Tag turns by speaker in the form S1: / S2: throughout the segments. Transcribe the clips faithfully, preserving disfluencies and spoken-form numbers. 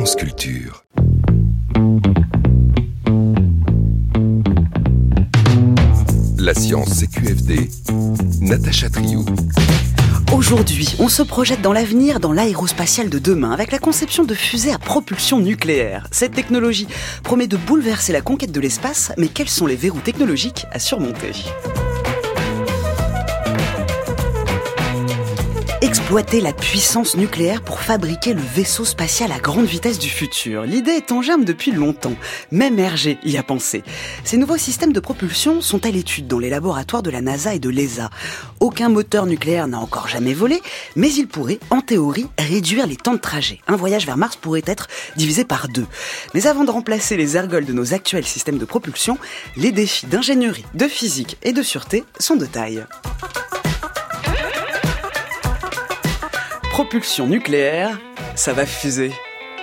S1: France Culture. La science C Q F D, Natacha Triou.
S2: Aujourd'hui, on se projette dans l'avenir, dans l'aérospatial de demain, avec la conception de fusées à propulsion nucléaire. Cette technologie promet de bouleverser la conquête de l'espace, mais quels sont les verrous technologiques à surmonter ? Exploiter la puissance nucléaire pour fabriquer le vaisseau spatial à grande vitesse du futur. L'idée est en germe depuis longtemps. Même Hergé y a pensé. Ces nouveaux systèmes de propulsion sont à l'étude dans les laboratoires de la NASA et de l'E S A. Aucun moteur nucléaire n'a encore jamais volé, mais il pourrait, en théorie, réduire les temps de trajet. Un voyage vers Mars pourrait être divisé par deux. Mais avant de remplacer les ergols de nos actuels systèmes de propulsion, les défis d'ingénierie, de physique et de sûreté sont de taille. Propulsion nucléaire, ça va fuser.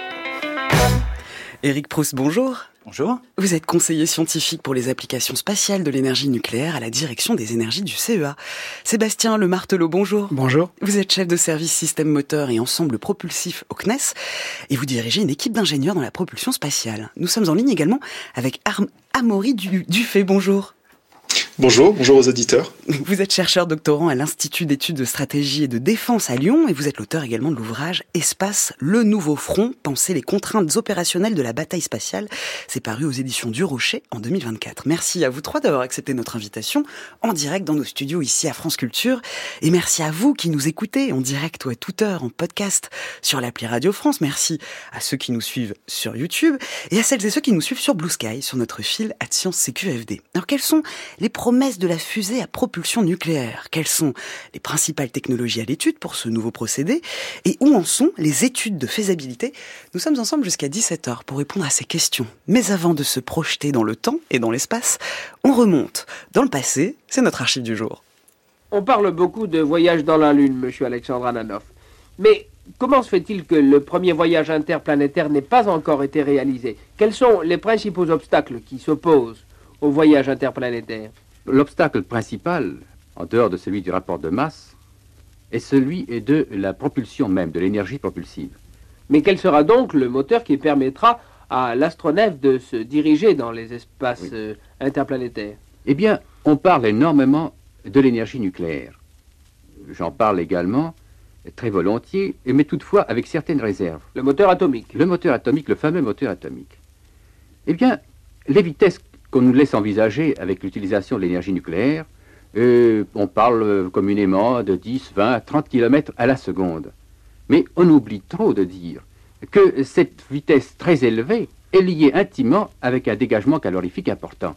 S2: Éric Proust, bonjour.
S3: Bonjour.
S2: Vous êtes conseiller scientifique pour les applications spatiales de l'énergie nucléaire à la direction des énergies du C E A. Sébastien Le Martelot, bonjour.
S3: Bonjour.
S2: Vous êtes chef de service système moteur et ensemble propulsif au C N E S et vous dirigez une équipe d'ingénieurs dans la propulsion spatiale. Nous sommes en ligne également avec Ar- Amaury du- Dufay, bonjour.
S4: Bonjour, bonjour aux auditeurs.
S2: Vous êtes chercheur doctorant à l'Institut d'études de stratégie et de défense à Lyon et vous êtes l'auteur également de l'ouvrage Espace, le nouveau front, penser les contraintes opérationnelles de la bataille spatiale. C'est paru aux éditions du Rocher en deux mille vingt-quatre. Merci à vous trois d'avoir accepté notre invitation en direct dans nos studios ici à France Culture. Et merci à vous qui nous écoutez en direct ou à toute heure en podcast sur l'appli Radio France. Merci à ceux qui nous suivent sur YouTube et à celles et ceux qui nous suivent sur Blue Sky, sur notre fil à Science C Q F D. Alors quels sont les promesses de la fusée à propulsion nucléaire? Quelles sont les principales technologies à l'étude pour ce nouveau procédé? Et où en sont les études de faisabilité? Nous sommes ensemble jusqu'à dix-sept heures pour répondre à ces questions. Mais avant de se projeter dans le temps et dans l'espace, on remonte dans le passé. C'est notre archive du jour.
S5: On parle beaucoup de voyage dans la Lune, monsieur Alexandre Ananoff. Mais comment se fait-il que le premier voyage interplanétaire n'ait pas encore été réalisé? Quels sont les principaux obstacles qui s'opposent au voyage interplanétaire?
S6: L'obstacle principal, en dehors de celui du rapport de masse, est celui de la propulsion même, de l'énergie propulsive.
S5: Mais quel sera donc le moteur qui permettra à l'astronef de se diriger dans les espaces oui. euh, interplanétaires?
S6: Eh bien, on parle énormément de l'énergie nucléaire. J'en parle également très volontiers, mais toutefois avec certaines réserves.
S5: Le moteur atomique.
S6: Le moteur atomique, le fameux moteur atomique. Eh bien, les vitesses qu'on nous laisse envisager avec l'utilisation de l'énergie nucléaire, euh, on parle communément de dix, vingt, trente kilomètres à la seconde. Mais on oublie trop de dire que cette vitesse très élevée est liée intimement avec un dégagement calorifique important.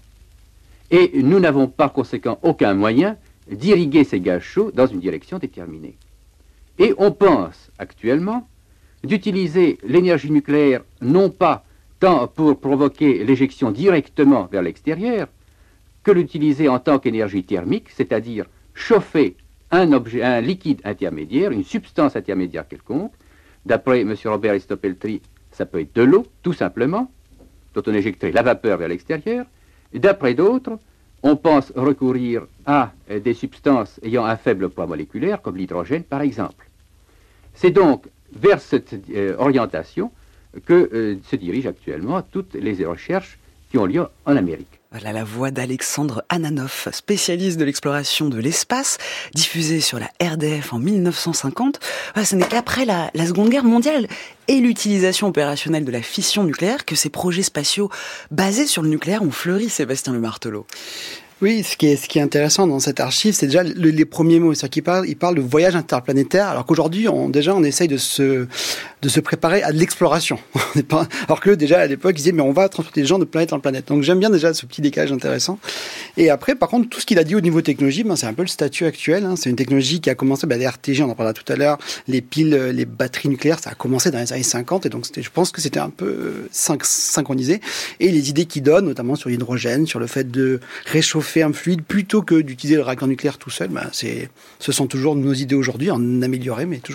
S6: Et nous n'avons par conséquent aucun moyen d'irriguer ces gaz chauds dans une direction déterminée. Et on pense actuellement d'utiliser l'énergie nucléaire non pas tant pour provoquer l'éjection directement vers l'extérieur, que l'utiliser en tant qu'énergie thermique, c'est-à-dire chauffer un objet, un liquide intermédiaire, une substance intermédiaire quelconque. D'après M. Robert Aristopeltri, ça peut être de l'eau, tout simplement, dont on éjecterait la vapeur vers l'extérieur. D'après d'autres, on pense recourir à des substances ayant un faible poids moléculaire, comme l'hydrogène par exemple. C'est donc vers cette euh, orientation que euh, se dirigent actuellement toutes les recherches qui ont lieu en Amérique.
S2: Voilà la voix d'Alexandre Ananoff, spécialiste de l'exploration de l'espace, diffusée sur la R D F en dix-neuf cent cinquante. Voilà, ce n'est qu'après la, la Seconde Guerre mondiale et l'utilisation opérationnelle de la fission nucléaire que ces projets spatiaux basés sur le nucléaire ont fleuri, Sébastien Le Martelot.
S3: Oui, ce qui est, ce qui est intéressant dans cette archive, c'est déjà le, les premiers mots. C'est-à-dire qu'il parle, il parle de voyage interplanétaire, alors qu'aujourd'hui, on, déjà, on essaye de se, de se préparer à de l'exploration. On n'est pas, alors que déjà, à l'époque, ils disaient, mais on va transporter des gens de planète en planète. Donc, j'aime bien déjà ce petit décalage intéressant. Et après, par contre, tout ce qu'il a dit au niveau technologie, ben, c'est un peu le statut actuel, hein. C'est une technologie qui a commencé, ben, les R T G, on en parlera tout à l'heure, les piles, les batteries nucléaires, ça a commencé dans les années cinquante. Et donc, c'était, je pense que c'était un peu syn- synchronisé. Et les idées qu'il donne, notamment sur l'hydrogène, sur le fait de réchauffer un fluide plutôt que d'utiliser le réacteur nucléaire tout seul, ben c'est, ce sont toujours nos idées aujourd'hui, en améliorer, mais toujours le cas.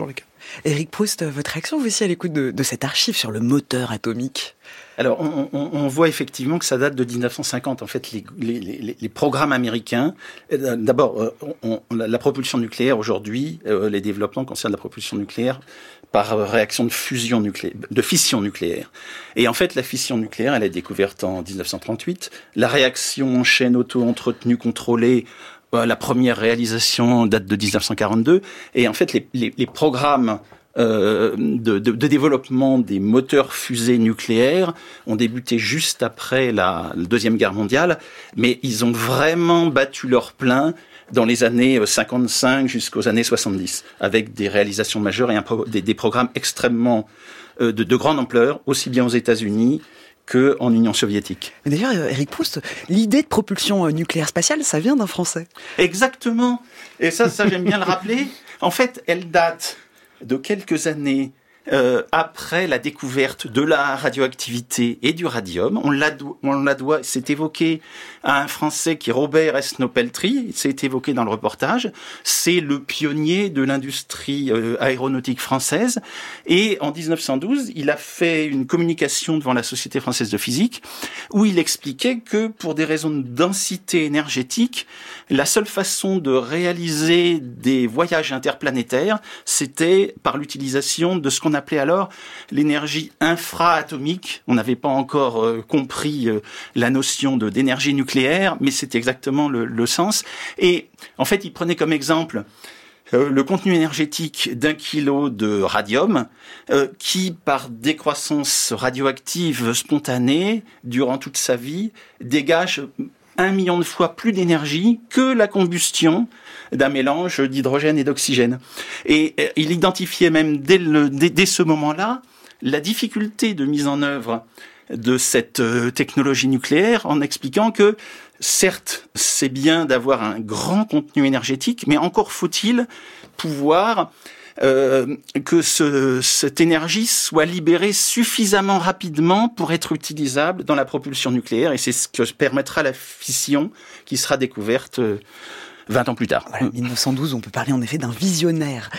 S2: Éric Proust, votre réaction, vous aussi, à l'écoute de, de cette archive sur le moteur atomique?
S7: Alors, on, on, on voit effectivement que ça date de dix-neuf cent cinquante. En fait, les, les, les, les programmes américains, euh, d'abord, on, on, la, la propulsion nucléaire aujourd'hui, euh, les développements concernent la propulsion nucléaire par réaction de fusion nucléaire, de fission nucléaire. Et en fait, la fission nucléaire, elle est découverte en dix-neuf cent trente-huit. La réaction en chaîne auto-entretenue contrôlée, euh, la première réalisation date de dix-neuf cent quarante-deux. Et en fait, les, les, les programmes Euh, de, de, de développement des moteurs fusées nucléaires ont débuté juste après la, la Deuxième Guerre mondiale, mais ils ont vraiment battu leur plein dans les années cinquante-cinq jusqu'aux années soixante-dix, avec des réalisations majeures et un pro, des, des programmes extrêmement euh, de, de grande ampleur, aussi bien aux États-Unis qu'en Union soviétique.
S2: Mais d'ailleurs, Éric Proust, l'idée de propulsion nucléaire spatiale, ça vient d'un Français.
S7: Exactement. Et ça, ça j'aime bien le rappeler. En fait, elle date de quelques années euh, après la découverte de la radioactivité et du radium. On la doit, on la doit, c'est évoqué à un Français qui est Robert Esnault-Peltry, c'est évoqué dans le reportage. C'est le pionnier de l'industrie euh, aéronautique française. Et en dix-neuf cent douze, il a fait une communication devant la Société française de physique où il expliquait que pour des raisons de densité énergétique, la seule façon de réaliser des voyages interplanétaires, c'était par l'utilisation de ce qu'on appelait alors l'énergie infra-atomique. On n'avait pas encore euh, compris euh, la notion de, d'énergie nucléaire, mais c'était exactement le, le sens. Et en fait, il prenait comme exemple euh, le contenu énergétique d'un kilo de radium euh, qui, par décroissance radioactive spontanée, durant toute sa vie, dégage un million de fois plus d'énergie que la combustion d'un mélange d'hydrogène et d'oxygène. Et euh, il identifiait même dès, le, dès, dès ce moment-là la difficulté de mise en œuvre de cette euh, technologie nucléaire en expliquant que, certes, c'est bien d'avoir un grand contenu énergétique, mais encore faut-il pouvoir Euh, que ce, cette énergie soit libérée suffisamment rapidement pour être utilisable dans la propulsion nucléaire, et c'est ce que permettra la fission qui sera découverte euh, vingt ans plus tard.
S2: Voilà, dix-neuf cent douze, on peut parler en effet d'un visionnaire.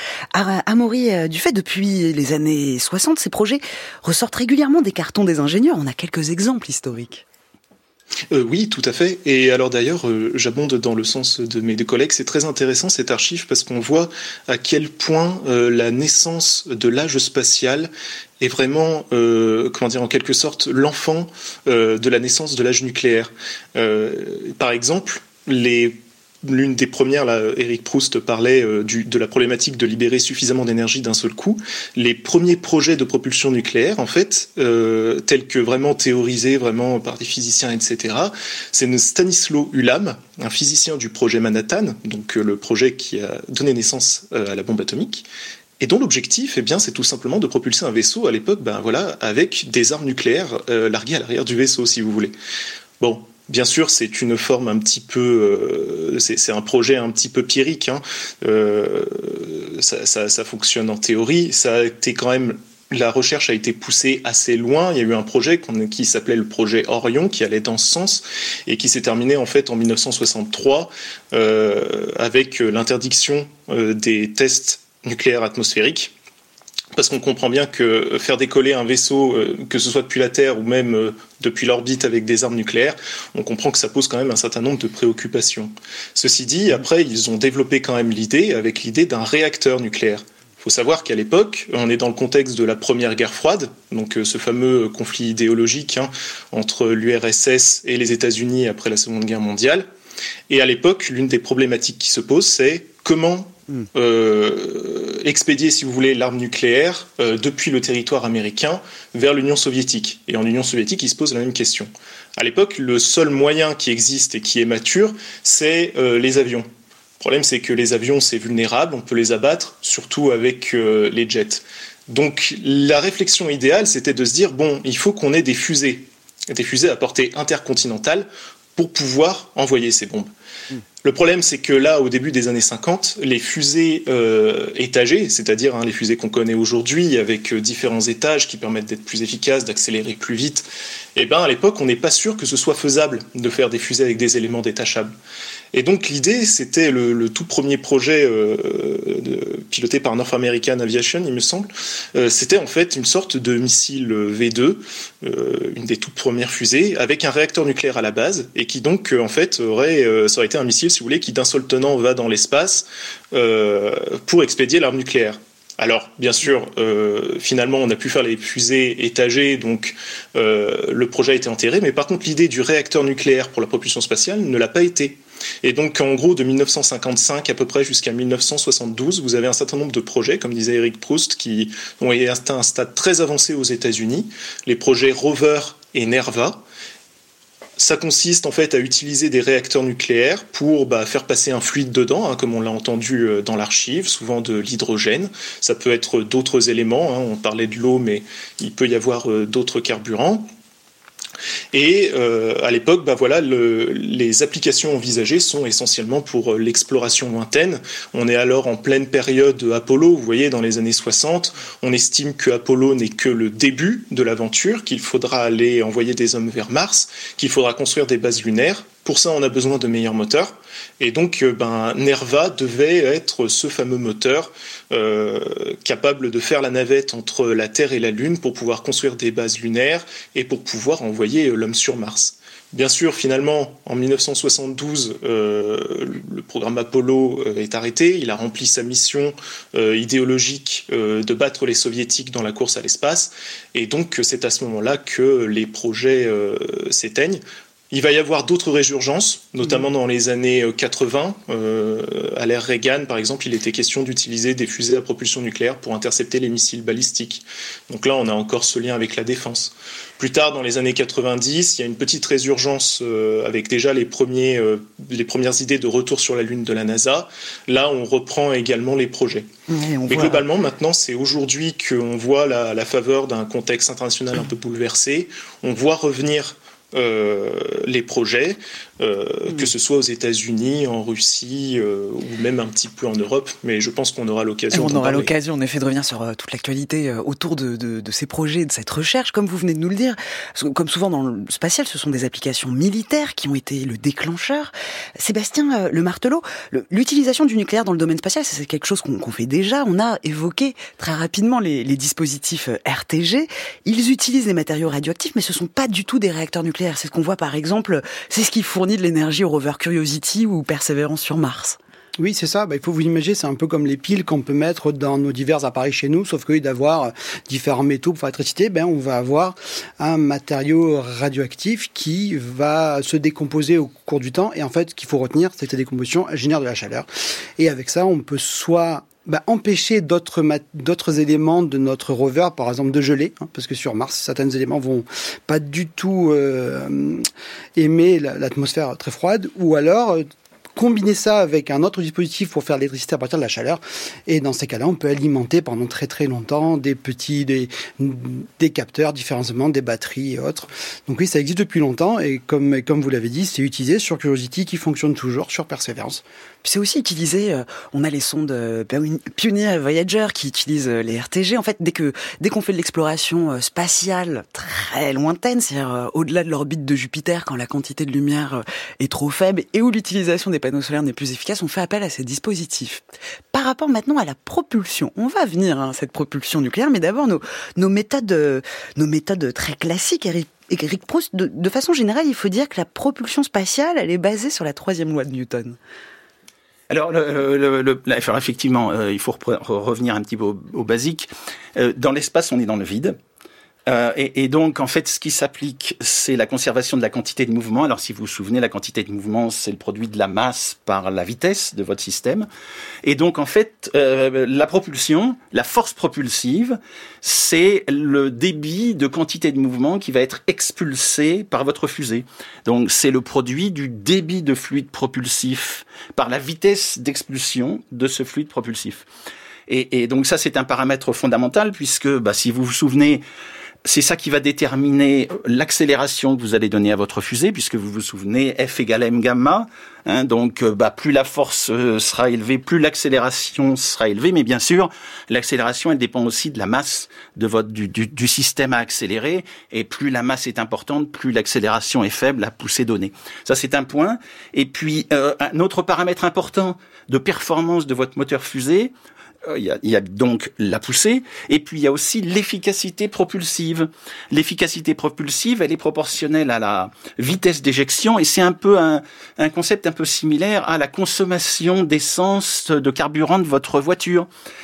S2: Amaury Dufay, depuis les années soixante, ces projets ressortent régulièrement des cartons des ingénieurs. On a quelques exemples historiques.
S4: Euh, oui, tout à fait. Et alors d'ailleurs, euh, j'abonde dans le sens de mes deux collègues. C'est très intéressant cette archive parce qu'on voit à quel point euh, la naissance de l'âge spatial est vraiment, euh, comment dire, en quelque sorte, l'enfant euh, de la naissance de l'âge nucléaire. Euh, par exemple, les L'une des premières, là, Éric Proust parlait euh, du, de la problématique de libérer suffisamment d'énergie d'un seul coup. Les premiers projets de propulsion nucléaire, en fait, euh, tels que vraiment théorisés vraiment par des physiciens, et cetera, c'est Stanisław Ulam, un physicien du projet Manhattan, donc euh, le projet qui a donné naissance euh, à la bombe atomique, et dont l'objectif, eh bien, c'est tout simplement de propulser un vaisseau à l'époque, ben voilà, avec des armes nucléaires euh, larguées à l'arrière du vaisseau, si vous voulez. Bon. Bien sûr, c'est une forme un petit peu, euh, c'est, c'est un projet un petit peu pyrrhique. Hein. Euh, ça, ça, ça fonctionne en théorie. Ça a été quand même, la recherche a été poussée assez loin. Il y a eu un projet qui s'appelait le projet Orion, qui allait dans ce sens et qui s'est terminé en fait en dix-neuf cent soixante-trois euh, avec l'interdiction euh, des tests nucléaires atmosphériques. Parce qu'on comprend bien que faire décoller un vaisseau, que ce soit depuis la Terre ou même depuis l'orbite avec des armes nucléaires, on comprend que ça pose quand même un certain nombre de préoccupations. Ceci dit, après, ils ont développé quand même l'idée, avec l'idée d'un réacteur nucléaire. Il faut savoir qu'à l'époque, on est dans le contexte de la Première Guerre froide, donc ce fameux conflit idéologique hein, entre l'U R S S et les États-Unis après la Seconde Guerre mondiale. Et à l'époque, l'une des problématiques qui se posent, c'est comment Euh, expédier, si vous voulez, l'arme nucléaire euh, depuis le territoire américain vers l'Union soviétique. Et en Union soviétique, il se pose la même question. À l'époque, le seul moyen qui existe et qui est mature, c'est euh, les avions. Le problème, c'est que les avions, c'est vulnérable, on peut les abattre, surtout avec euh, les jets. Donc, la réflexion idéale, c'était de se dire, bon, il faut qu'on ait des fusées, des fusées à portée intercontinentale pour pouvoir envoyer ces bombes. Le problème, c'est que là, au début des années cinquante, les fusées euh, étagées, c'est-à-dire hein, les fusées qu'on connaît aujourd'hui avec euh, différents étages qui permettent d'être plus efficaces, d'accélérer plus vite, eh ben, à l'époque, on n'est pas sûr que ce soit faisable de faire des fusées avec des éléments détachables. Et donc l'idée, c'était le, le tout premier projet euh, de, piloté par North American Aviation, il me semble. Euh, c'était en fait une sorte de missile V deux, euh, une des toutes premières fusées, avec un réacteur nucléaire à la base, et qui donc euh, en fait aurait, euh, ça aurait été un missile, si vous voulez, qui d'un seul tenant va dans l'espace euh, pour expédier l'arme nucléaire. Alors, bien sûr, euh, finalement, on a pu faire les fusées étagées, donc euh, le projet a été enterré. Mais par contre, l'idée du réacteur nucléaire pour la propulsion spatiale ne l'a pas été. Et donc, en gros, de mille neuf cent cinquante-cinq à peu près jusqu'à mille neuf cent soixante-douze, vous avez un certain nombre de projets, comme disait Eric Proust, qui ont atteint un stade très avancé aux États-Unis. Les projets Rover et Nerva. Ça consiste en fait à utiliser des réacteurs nucléaires pour bah, faire passer un fluide dedans, hein, comme on l'a entendu dans l'archive, souvent de l'hydrogène. Ça peut être d'autres éléments, hein, on parlait de l'eau, mais il peut y avoir euh, d'autres carburants. Et euh, à l'époque, bah voilà, le, les applications envisagées sont essentiellement pour l'exploration lointaine. On est alors en pleine période Apollo, vous voyez, dans les années soixante. On estime que Apollo n'est que le début de l'aventure, qu'il faudra aller envoyer des hommes vers Mars, qu'il faudra construire des bases lunaires. Pour ça, on a besoin de meilleurs moteurs. Et donc, ben, Nerva devait être ce fameux moteur euh, capable de faire la navette entre la Terre et la Lune pour pouvoir construire des bases lunaires et pour pouvoir envoyer l'homme sur Mars. Bien sûr, finalement, en mille neuf cent soixante-douze, euh, le programme Apollo est arrêté. Il a rempli sa mission euh, idéologique euh, de battre les soviétiques dans la course à l'espace. Et donc, c'est à ce moment-là que les projets euh, s'éteignent. Il va y avoir d'autres résurgences, notamment dans les années quatre-vingts. Euh, à l'ère Reagan, par exemple, il était question d'utiliser des fusées à propulsion nucléaire pour intercepter les missiles balistiques. Donc là, on a encore ce lien avec la défense. Plus tard, dans les années quatre-vingt-dix, il y a une petite résurgence euh, avec déjà les, premiers, euh, les premières idées de retour sur la Lune de la NASA. Là, on reprend également les projets.
S2: Ouais, on
S4: Mais
S2: voit...
S4: globalement, maintenant, c'est aujourd'hui qu'on voit la, la faveur d'un contexte international un peu bouleversé. On voit revenir Euh, les projets, euh, mmh. que ce soit aux États-Unis, en Russie euh, ou même un petit peu en Europe, mais je pense qu'on aura l'occasion.
S2: On
S4: d'en
S2: aura
S4: parler.
S2: l'occasion, en effet, de revenir sur euh, toute l'actualité euh, autour de, de, de ces projets, de cette recherche, comme vous venez de nous le dire. Comme souvent dans le spatial, ce sont des applications militaires qui ont été le déclencheur. Sébastien euh, Le Martelot, le, l'utilisation du nucléaire dans le domaine spatial, c'est quelque chose qu'on, qu'on fait déjà. On a évoqué très rapidement les, les dispositifs R T G. Ils utilisent des matériaux radioactifs, mais ce sont pas du tout des réacteurs nucléaires. C'est ce qu'on voit par exemple, c'est ce qui fournit de l'énergie au rover Curiosity ou Perseverance sur Mars.
S3: Oui, c'est ça. Bah, il faut vous imaginer, c'est un peu comme les piles qu'on peut mettre dans nos divers appareils chez nous, sauf qu'au lieu d'avoir différents métaux pour faire l'électricité, ben, on va avoir un matériau radioactif qui va se décomposer au cours du temps. Et en fait, ce qu'il faut retenir, c'est que la décomposition génère de la chaleur. Et avec ça, on peut soit Bah, empêcher d'autres, mat- d'autres éléments de notre rover, par exemple de geler, hein, parce que sur Mars, certains éléments vont pas du tout euh, aimer la, l'atmosphère très froide, ou alors euh, combiner ça avec un autre dispositif pour faire l'électricité à partir de la chaleur. Et dans ces cas-là, on peut alimenter pendant très très longtemps des petits, des, des capteurs, différemment des batteries et autres. Donc oui, ça existe depuis longtemps et comme, comme vous l'avez dit, c'est utilisé sur Curiosity qui fonctionne toujours sur Perseverance.
S2: Puis c'est aussi utilisé, euh, on a les sondes euh, Pioneer et Voyager qui utilisent euh, les R T G. En fait, dès que dès qu'on fait de l'exploration euh, spatiale très lointaine, c'est-à-dire euh, au-delà de l'orbite de Jupiter, quand la quantité de lumière euh, est trop faible et où l'utilisation des panneaux solaires n'est plus efficace, on fait appel à ces dispositifs. Par rapport maintenant à la propulsion, on va venir à hein, cette propulsion nucléaire, mais d'abord nos nos méthodes euh, nos méthodes très classiques, Eric. Eric Proust, de, de façon générale, il faut dire que la propulsion spatiale, elle est basée sur la troisième loi de Newton.
S7: Alors, le, le, le, là, effectivement, euh, il faut repre- revenir un petit peu au, au basique. Euh, dans l'espace, on est dans le vide. Euh, et, et donc, en fait, ce qui s'applique, c'est la conservation de la quantité de mouvement. Alors, si vous vous souvenez, la quantité de mouvement, c'est le produit de la masse par la vitesse de votre système. Et donc, en fait, euh, la propulsion, la force propulsive, c'est le débit de quantité de mouvement qui va être expulsé par votre fusée. Donc, c'est le produit du débit de fluide propulsif par la vitesse d'expulsion de ce fluide propulsif. Et, et donc, ça, c'est un paramètre fondamental puisque, bah, si vous vous souvenez, c'est ça qui va déterminer l'accélération que vous allez donner à votre fusée, puisque vous vous souvenez, F égale M gamma. Hein, donc, bah, plus la force sera élevée, plus l'accélération sera élevée. Mais bien sûr, l'accélération, elle dépend aussi de la masse de votre du, du, du système à accélérer. Et plus la masse est importante, plus l'accélération est faible, la poussée donnée. Ça, c'est un point. Et puis, euh, un autre paramètre important de performance de votre moteur fusée, Il y, a, il y a donc la poussée, et puis il y a aussi l'efficacité propulsive. L'efficacité propulsive, elle est proportionnelle à la vitesse d'éjection, et c'est un peu un, un concept un peu similaire à la consommation d'essence, de carburant de votre voiture.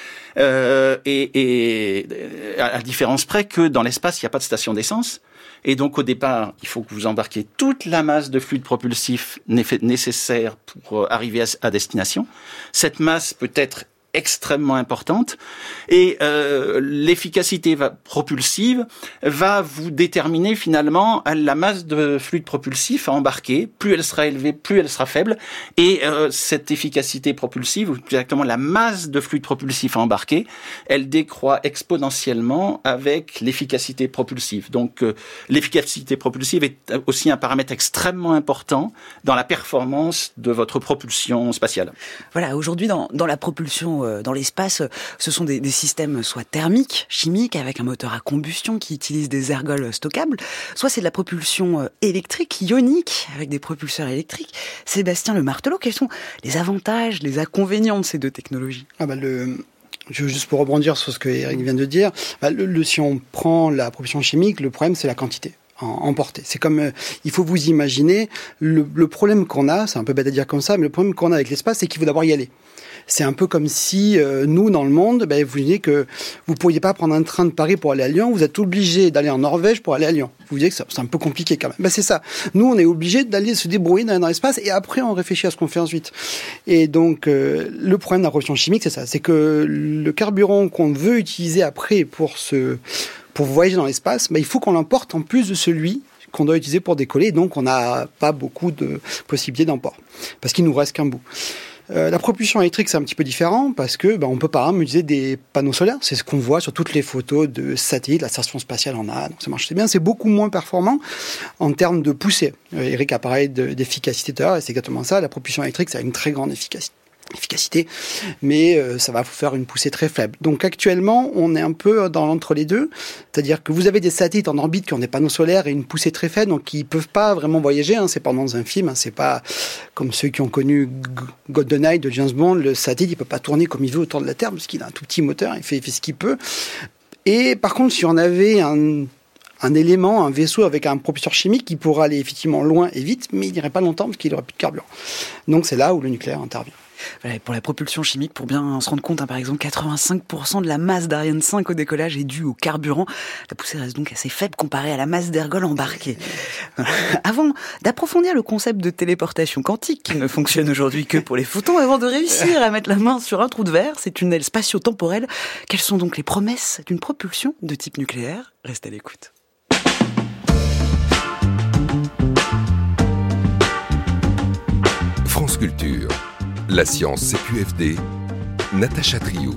S7: Euh, et, et à la différence près que dans l'espace, il n'y a pas de station d'essence. Et donc, au départ, il faut que vous embarquiez toute la masse de fluide propulsif nécessaire pour arriver à, à destination. Cette masse peut être extrêmement importante, et euh, l'efficacité va, propulsive va vous déterminer finalement la masse de fluide propulsif à embarquer. Plus elle sera élevée, plus elle sera faible, et euh, cette efficacité propulsive, ou directement la masse de fluide propulsif à embarquer, elle décroît exponentiellement avec l'efficacité propulsive. Donc euh, l'efficacité propulsive est aussi un paramètre extrêmement important dans la performance de votre propulsion spatiale.
S2: Voilà, aujourd'hui dans, dans la propulsion dans l'espace, ce sont des, des systèmes soit thermiques, chimiques, avec un moteur à combustion qui utilise des ergols stockables, soit c'est de la propulsion électrique, ionique, avec des propulseurs électriques. Sébastien Le Martelot, quels sont les avantages, les inconvénients de ces deux technologies ?
S3: Ah bah le... Juste pour rebondir sur ce que Eric vient de dire, bah le, le, si on prend la propulsion chimique, le problème c'est la quantité. Emporter. C'est comme, euh, il faut vous imaginer, le, le problème qu'on a, c'est un peu bête à dire comme ça, mais le problème qu'on a avec l'espace, c'est qu'il faut d'abord y aller. C'est un peu comme si, euh, nous, dans le monde, ben, vous disiez que vous pourriez pas prendre un train de Paris pour aller à Lyon, vous êtes obligé d'aller en Norvège pour aller à Lyon. Vous disiez que c'est un peu compliqué quand même. Ben, c'est ça. Nous, on est obligé d'aller se débrouiller dans l'espace, et après, on réfléchit à ce qu'on fait ensuite. Et donc, euh, le problème de la propulsion chimique, c'est ça. C'est que le carburant qu'on veut utiliser après pour se... Pour voyager dans l'espace, bah, il faut qu'on l'emporte en plus de celui qu'on doit utiliser pour décoller. Donc, on n'a pas beaucoup de possibilités d'emport parce qu'il nous reste qu'un bout. Euh, la propulsion électrique, c'est un petit peu différent parce que bah, on peut par exemple utiliser des panneaux solaires. C'est ce qu'on voit sur toutes les photos de satellites. La station spatiale en a, donc ça marche très bien. C'est beaucoup moins performant en termes de poussée. Euh, Eric a parlé de, d'efficacité tout à l'heure, et c'est exactement ça. La propulsion électrique, ça a une très grande efficacité. efficacité, mais euh, ça va vous faire une poussée très faible. Donc actuellement, on est un peu dans l'entre-les-deux, c'est-à-dire que vous avez des satellites en orbite qui ont des panneaux solaires et une poussée très faible, donc ils peuvent pas vraiment voyager, hein, c'est pas dans un film, hein, c'est pas comme ceux qui ont connu GoldenEye de James Bond, le satellite il peut pas tourner comme il veut autour de la Terre, parce qu'il a un tout petit moteur, il fait, il fait ce qu'il peut. Et par contre, si on avait un un élément, un vaisseau avec un propulseur chimique qui pourra aller effectivement loin et vite, mais il n'irait pas longtemps parce qu'il n'aurait plus de carburant. Donc c'est là où le nucléaire intervient.
S2: Voilà, pour la propulsion chimique, pour bien se rendre compte, hein, par exemple, quatre-vingt-cinq pour cent de la masse d'Ariane cinq au décollage est due au carburant. La poussée reste donc assez faible comparée à la masse d'ergols embarquée. Avant d'approfondir le concept de téléportation quantique, qui ne fonctionne aujourd'hui que pour les photons, avant de réussir à mettre la main sur un trou de verre, ces tunnels spatio-temporels, quelles sont donc les promesses d'une propulsion de type nucléaire ? Restez à l'écoute.
S1: France Culture, la science C Q F D, Natacha Trio.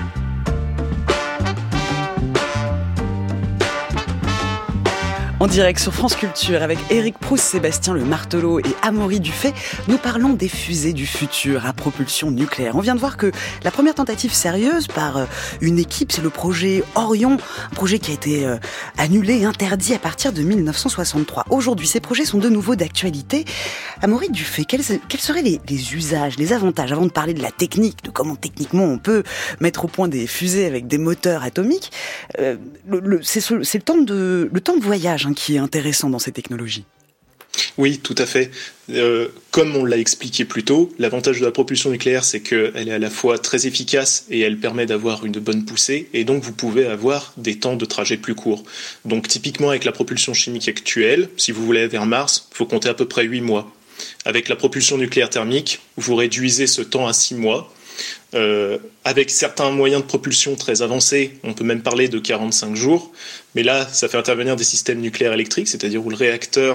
S2: En direct sur France Culture avec Éric Proust, Sébastien Le Martelot et Amaury Dufay, nous parlons des fusées du futur à propulsion nucléaire. On vient de voir que la première tentative sérieuse par une équipe, c'est le projet Orion, un projet qui a été annulé et interdit à partir de mille neuf cent soixante-trois. Aujourd'hui, ces projets sont de nouveau d'actualité. Amaury Dufay, quels, quels seraient les, les usages, les avantages, avant de parler de la technique, de comment techniquement on peut mettre au point des fusées avec des moteurs atomiques, euh, le, le, c'est, ce, c'est le temps de, le temps de voyage, hein, qui est intéressant dans ces technologies.
S4: Oui, tout à fait. Euh, comme on l'a expliqué plus tôt, l'avantage de la propulsion nucléaire, c'est qu'elle est à la fois très efficace et elle permet d'avoir une bonne poussée, et donc vous pouvez avoir des temps de trajet plus courts. Donc typiquement avec la propulsion chimique actuelle, si vous voulez aller vers Mars, il faut compter à peu près huit mois. Avec la propulsion nucléaire thermique, vous réduisez ce temps à six mois. Euh, avec certains moyens de propulsion très avancés, on peut même parler de quarante-cinq jours, mais là, ça fait intervenir des systèmes nucléaires électriques, c'est-à-dire où le réacteur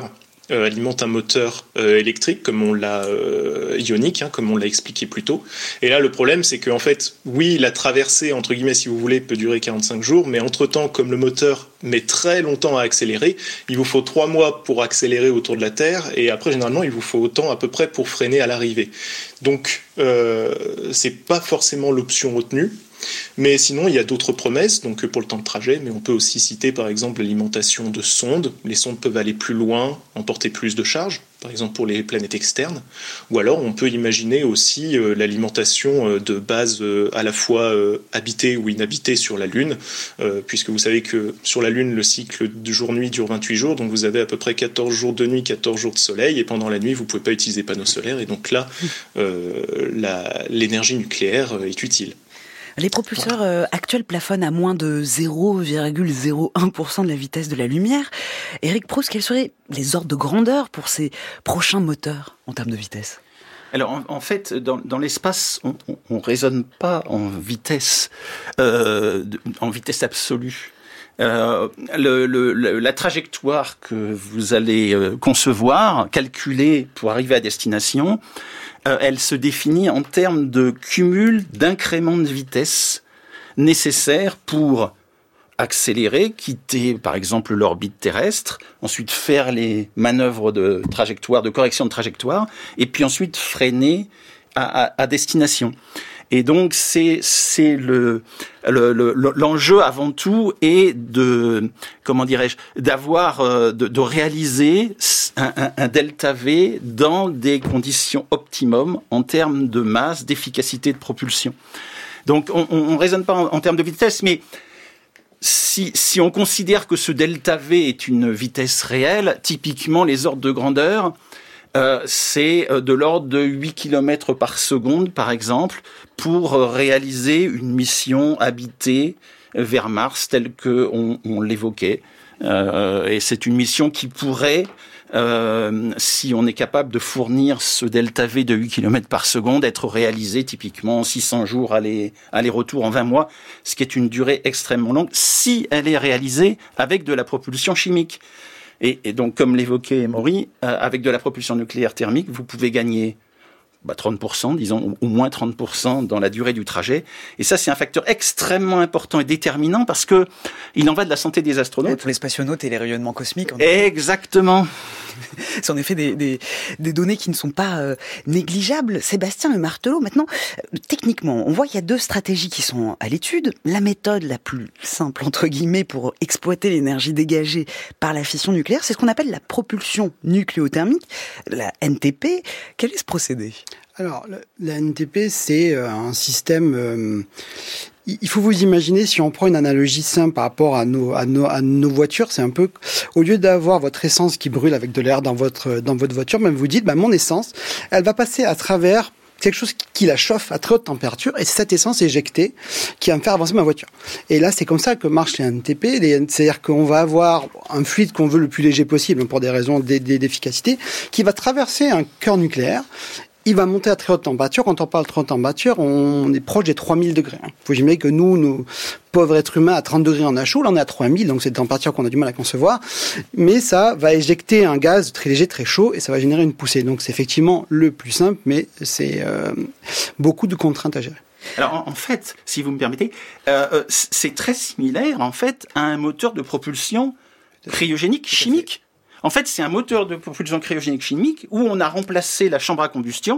S4: euh, alimente un moteur euh, électrique, comme on l'a euh, ionique, hein, comme on l'a expliqué plus tôt. Et là, le problème, c'est qu'en fait, oui, la traversée, entre guillemets, si vous voulez, peut durer quarante-cinq jours, mais entre-temps, comme le moteur met très longtemps à accélérer, il vous faut trois mois pour accélérer autour de la Terre, et après, généralement, il vous faut autant à peu près pour freiner à l'arrivée. Donc, euh, c'est pas forcément l'option retenue. Mais sinon, il y a d'autres promesses, donc pour le temps de trajet, mais on peut aussi citer par exemple l'alimentation de sondes. Les sondes peuvent aller plus loin, emporter plus de charge, par exemple pour les planètes externes. Ou alors on peut imaginer aussi euh, l'alimentation euh, de bases euh, à la fois euh, habitées ou inhabitées sur la Lune, euh, puisque vous savez que sur la Lune, le cycle de jour-nuit dure vingt-huit jours, donc vous avez à peu près quatorze jours de nuit, quatorze jours de soleil, et pendant la nuit, vous ne pouvez pas utiliser panneaux solaires, et donc là, euh, la, l'énergie nucléaire euh, est utile.
S2: Les propulseurs euh, actuels plafonnent à moins de zéro virgule zéro un pour cent de la vitesse de la lumière. Éric Proust, quels seraient les ordres de grandeur pour ces prochains moteurs en termes de vitesse ?
S7: Alors en, en fait, dans, dans l'espace, on, on, on raisonne pas en vitesse, euh, de, en vitesse absolue. Euh, le, le, le, la trajectoire que vous allez euh, concevoir, calculer pour arriver à destination, euh, elle se définit en termes de cumul d'incréments de vitesse nécessaires pour accélérer, quitter par exemple l'orbite terrestre, ensuite faire les manœuvres de trajectoire, de correction de trajectoire, et puis ensuite freiner à, à, à destination. Et donc c'est c'est le, le, le l'enjeu avant tout est de comment dirais-je d'avoir euh, de, de réaliser un, un, un delta V dans des conditions optimum en termes de masse, d'efficacité de propulsion. Donc on on, on raisonne pas en, en termes de vitesse, mais si si on considère que ce delta V est une vitesse réelle, typiquement les ordres de grandeur, Euh, c'est de l'ordre de huit kilomètres par seconde, par exemple, pour réaliser une mission habitée vers Mars, telle que on, on l'évoquait. Euh, et c'est une mission qui pourrait, euh, si on est capable de fournir ce delta V de huit kilomètres par seconde, être réalisée typiquement en six cents jours aller, aller-retour en vingt mois, ce qui est une durée extrêmement longue, si elle est réalisée avec de la propulsion chimique. Et, et donc, comme l'évoquait Maury, euh, avec de la propulsion nucléaire thermique, vous pouvez gagner bah, trente pour cent, disons, au moins trente pour cent dans la durée du trajet. Et ça, c'est un facteur extrêmement important et déterminant parce que il en va de la santé des astronautes.
S2: Pour les spationautes et les rayonnements cosmiques.
S7: Exactement.
S2: C'est en effet des, des, des données qui ne sont pas euh, négligeables. Sébastien Le Martelot, maintenant, euh, techniquement, on voit qu'il y a deux stratégies qui sont à l'étude. La méthode la plus simple, entre guillemets, pour exploiter l'énergie dégagée par la fission nucléaire, c'est ce qu'on appelle la propulsion nucléothermique, la N T P. Quel est ce procédé ?
S3: Alors, la N T P, c'est un système... Euh, il faut vous imaginer, si on prend une analogie simple par rapport à nos, à nos, à nos voitures, c'est un peu... Au lieu d'avoir votre essence qui brûle avec de l'air dans votre, dans votre voiture, même vous dites, bah, mon essence, elle va passer à travers quelque chose qui la chauffe à très haute température, et c'est cette essence éjectée qui va me faire avancer ma voiture. Et là, c'est comme ça que marchent les N T P, les, c'est-à-dire qu'on va avoir un fluide qu'on veut le plus léger possible, pour des raisons d'efficacité, qui va traverser un cœur nucléaire. Il va monter à très haute température. Quand on parle de très haute température, on est proche des trois mille degrés. Il faut imaginer que nous, nos pauvres êtres humains, à trente degrés on a chaud. Là, on est à trois mille, donc c'est une température qu'on a du mal à concevoir. Mais ça va éjecter un gaz très léger, très chaud, et ça va générer une poussée. Donc c'est effectivement le plus simple, mais c'est euh, beaucoup de contraintes à gérer.
S7: Alors en, en fait, si vous me permettez, euh, c'est très similaire en fait à un moteur de propulsion cryogénique chimique. En fait, c'est un moteur de propulsion cryogénique chimique où on a remplacé la chambre à combustion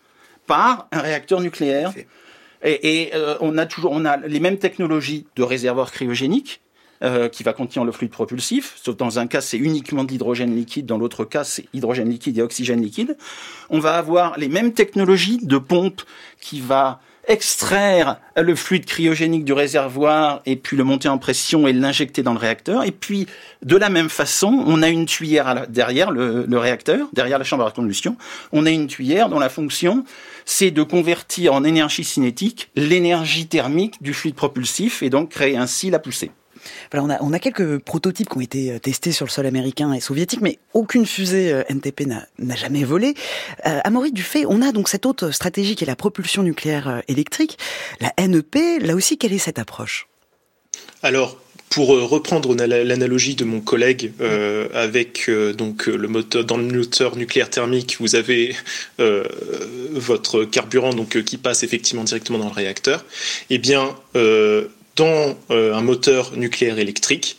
S7: par un réacteur nucléaire. Et, et euh, on a toujours, on a les mêmes technologies de réservoir cryogénique euh, qui va contenir le fluide propulsif. Sauf dans un cas, c'est uniquement de l'hydrogène liquide. Dans l'autre cas, c'est hydrogène liquide et oxygène liquide. On va avoir les mêmes technologies de pompe qui va extraire le fluide cryogénique du réservoir et puis le monter en pression et l'injecter dans le réacteur. Et puis, de la même façon, on a une tuyère à la, derrière le, le réacteur, derrière la chambre à combustion. On a une tuyère dont la fonction, c'est de convertir en énergie cinétique l'énergie thermique du fluide propulsif et donc créer ainsi la poussée.
S2: Voilà, on a, on a quelques prototypes qui ont été testés sur le sol américain et soviétique, mais aucune fusée N T P n'a, n'a jamais volé. Euh, Amaury Dufay, on a donc cette autre stratégie qui est la propulsion nucléaire électrique, la N E P. Là aussi, quelle est cette approche ?
S4: Alors, Pour reprendre l'analogie de mon collègue euh, avec euh, donc le moteur dans le moteur nucléaire thermique, vous avez euh, votre carburant donc qui passe effectivement directement dans le réacteur. Eh bien, euh, dans euh, un moteur nucléaire électrique,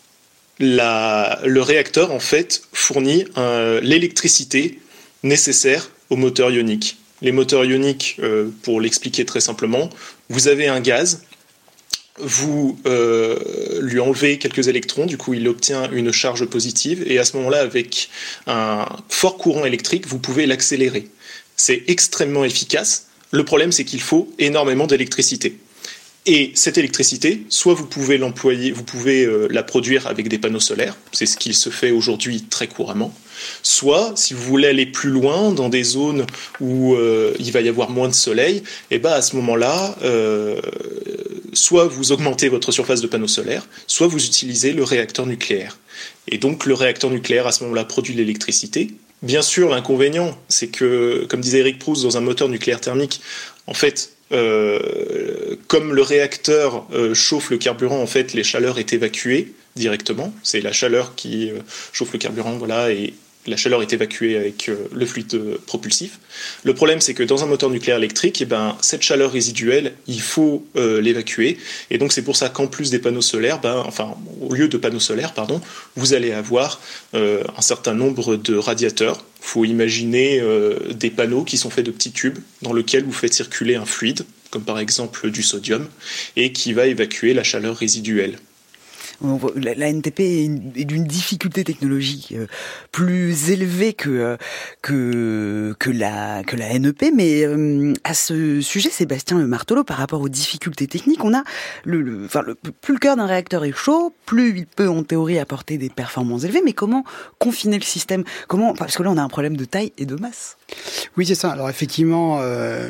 S4: la, le réacteur en fait fournit euh, l'électricité nécessaire au moteur ionique. Les moteurs ioniques, euh, pour l'expliquer très simplement, vous avez un gaz. Vous euh, lui enlevez quelques électrons, du coup il obtient une charge positive, et à ce moment-là, avec un fort courant électrique, vous pouvez l'accélérer. C'est extrêmement efficace. Le problème, c'est qu'il faut énormément d'électricité. Et cette électricité, soit vous pouvez l'employer, vous pouvez euh, la produire avec des panneaux solaires, c'est ce qu'il se fait aujourd'hui très couramment, soit, si vous voulez aller plus loin, dans des zones où euh, il va y avoir moins de soleil, et ben à ce moment-là, euh, soit vous augmentez votre surface de panneaux solaires, soit vous utilisez le réacteur nucléaire. Et donc le réacteur nucléaire, à ce moment-là, produit de l'électricité. Bien sûr, l'inconvénient, c'est que, comme disait Eric Proust, dans un moteur nucléaire thermique, en fait, Euh, comme le réacteur euh, chauffe le carburant, en fait, les chaleurs est évacuée directement. C'est la chaleur qui euh, chauffe le carburant, voilà, et la chaleur est évacuée avec euh, le fluide euh, propulsif. Le problème, c'est que dans un moteur nucléaire électrique, eh ben, cette chaleur résiduelle, il faut euh, l'évacuer. Et donc, c'est pour ça qu'en plus des panneaux solaires, ben, enfin, au lieu de panneaux solaires, pardon, vous allez avoir euh, un certain nombre de radiateurs. Il faut imaginer euh, des panneaux qui sont faits de petits tubes dans lesquels vous faites circuler un fluide, comme par exemple du sodium, et qui va évacuer la chaleur résiduelle.
S2: La N T P est d'une difficulté technologique plus élevée que que que la que la N E P, mais à ce sujet, Sébastien Martelot, par rapport aux difficultés techniques, on a le, le enfin le, plus le cœur d'un réacteur est chaud, plus il peut en théorie apporter des performances élevées. Mais comment confiner le système? Comment, parce que là on a un problème de taille et de masse.
S3: Oui, c'est ça. Alors effectivement, euh,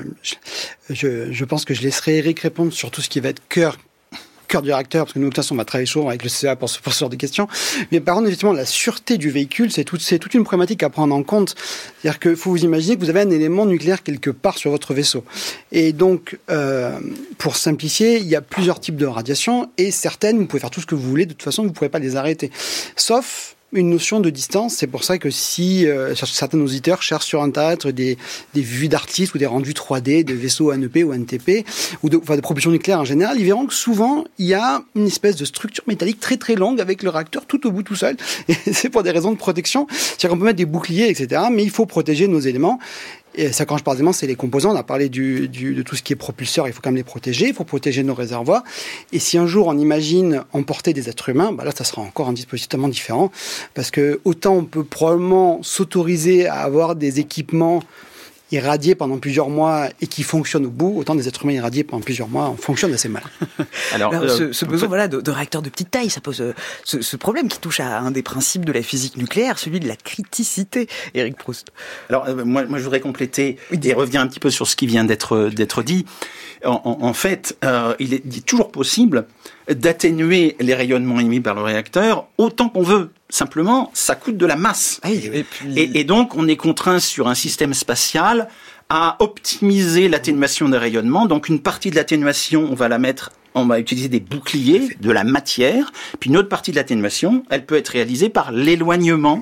S3: je, je pense que je laisserai Eric répondre sur tout ce qui va être cœur. cœur du réacteur, parce que nous, de toute façon, on va travailler chaud avec le C A pour ce, pour ce genre de questions. Mais par contre, effectivement, la sûreté du véhicule, c'est, tout, c'est toute une problématique à prendre en compte. C'est-à-dire qu'il faut vous imaginer que vous avez un élément nucléaire quelque part sur votre vaisseau. Et donc, euh, pour simplifier, il y a plusieurs types de radiations, et certaines, vous pouvez faire tout ce que vous voulez, de toute façon, vous ne pouvez pas les arrêter. Sauf une notion de distance. C'est pour ça que si euh, certains auditeurs cherchent sur Internet des, des vues d'artistes ou des rendus trois D de vaisseaux N E P ou N T P, ou de, enfin, de propulsion nucléaire en général, ils verront que souvent, il y a une espèce de structure métallique très très longue avec le réacteur tout au bout tout seul. Et c'est pour des raisons de protection. C'est-à-dire qu'on peut mettre des boucliers, et cetera, mais il faut protéger nos éléments. Et ça, quand je parle d'éléments, c'est les composants. On a parlé du, du, de tout ce qui est propulseur. Il faut quand même les protéger. Il faut protéger nos réservoirs. Et si un jour on imagine emporter des êtres humains, bah là, ça sera encore un dispositif totalement différent. Parce que autant on peut probablement s'autoriser à avoir des équipements irradiés pendant plusieurs mois et qui fonctionnent au bout, autant des êtres humains irradiés pendant plusieurs mois fonctionnent assez mal.
S2: Alors, Alors euh, ce, ce besoin, voilà, de, de réacteurs de petite taille, ça pose euh, ce, ce problème qui touche à un des principes de la physique nucléaire, celui de la criticité. Eric Proust.
S7: Alors euh, moi, moi, je voudrais compléter et revenir un petit peu sur ce qui vient d'être d'être dit. En, en, en fait, euh, il est, il est toujours possible d'atténuer les rayonnements émis par le réacteur autant qu'on veut. Simplement, ça coûte de la masse.
S2: Ah, et, puis...
S7: et, et donc, on est contraint sur un système spatial à optimiser l'atténuation des rayonnements. Donc, une partie de l'atténuation, on va la mettre, on va utiliser des boucliers, de la matière. Puis, une autre partie de l'atténuation, elle peut être réalisée par l'éloignement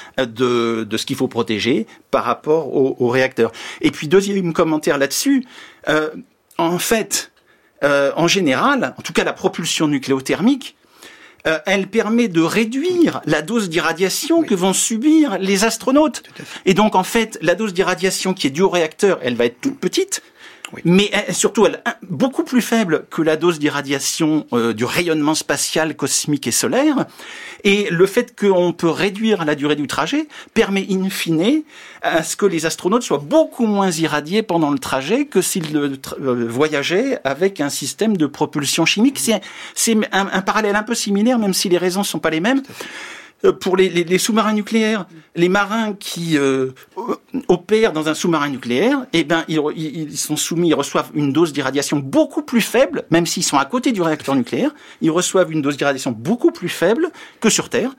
S7: de, de ce qu'il faut protéger par rapport au, au réacteur. Et puis, deuxième commentaire là-dessus, euh, en fait, euh, en général, en tout cas la propulsion nucléothermique, Euh, elle permet de réduire la dose d'irradiation oui. que vont subir les astronautes. Et donc, en fait, la dose d'irradiation qui est due au réacteur, elle va être toute petite, oui. mais elle, surtout elle beaucoup plus faible que la dose d'irradiation euh, du rayonnement spatial, cosmique et solaire. Et le fait qu'on peut réduire la durée du trajet permet in fine à ce que les astronautes soient beaucoup moins irradiés pendant le trajet que s'ils tra- euh, voyageaient avec un système de propulsion chimique. C'est, c'est un, un parallèle un peu similaire, même si les raisons ne sont pas les mêmes. Pour les, les, les sous-marins nucléaires, les marins qui euh, opèrent dans un sous-marin nucléaire, eh ben ils, ils sont soumis, ils reçoivent une dose d'irradiation beaucoup plus faible, même s'ils sont à côté du réacteur nucléaire, ils reçoivent une dose d'irradiation beaucoup plus faible que sur Terre,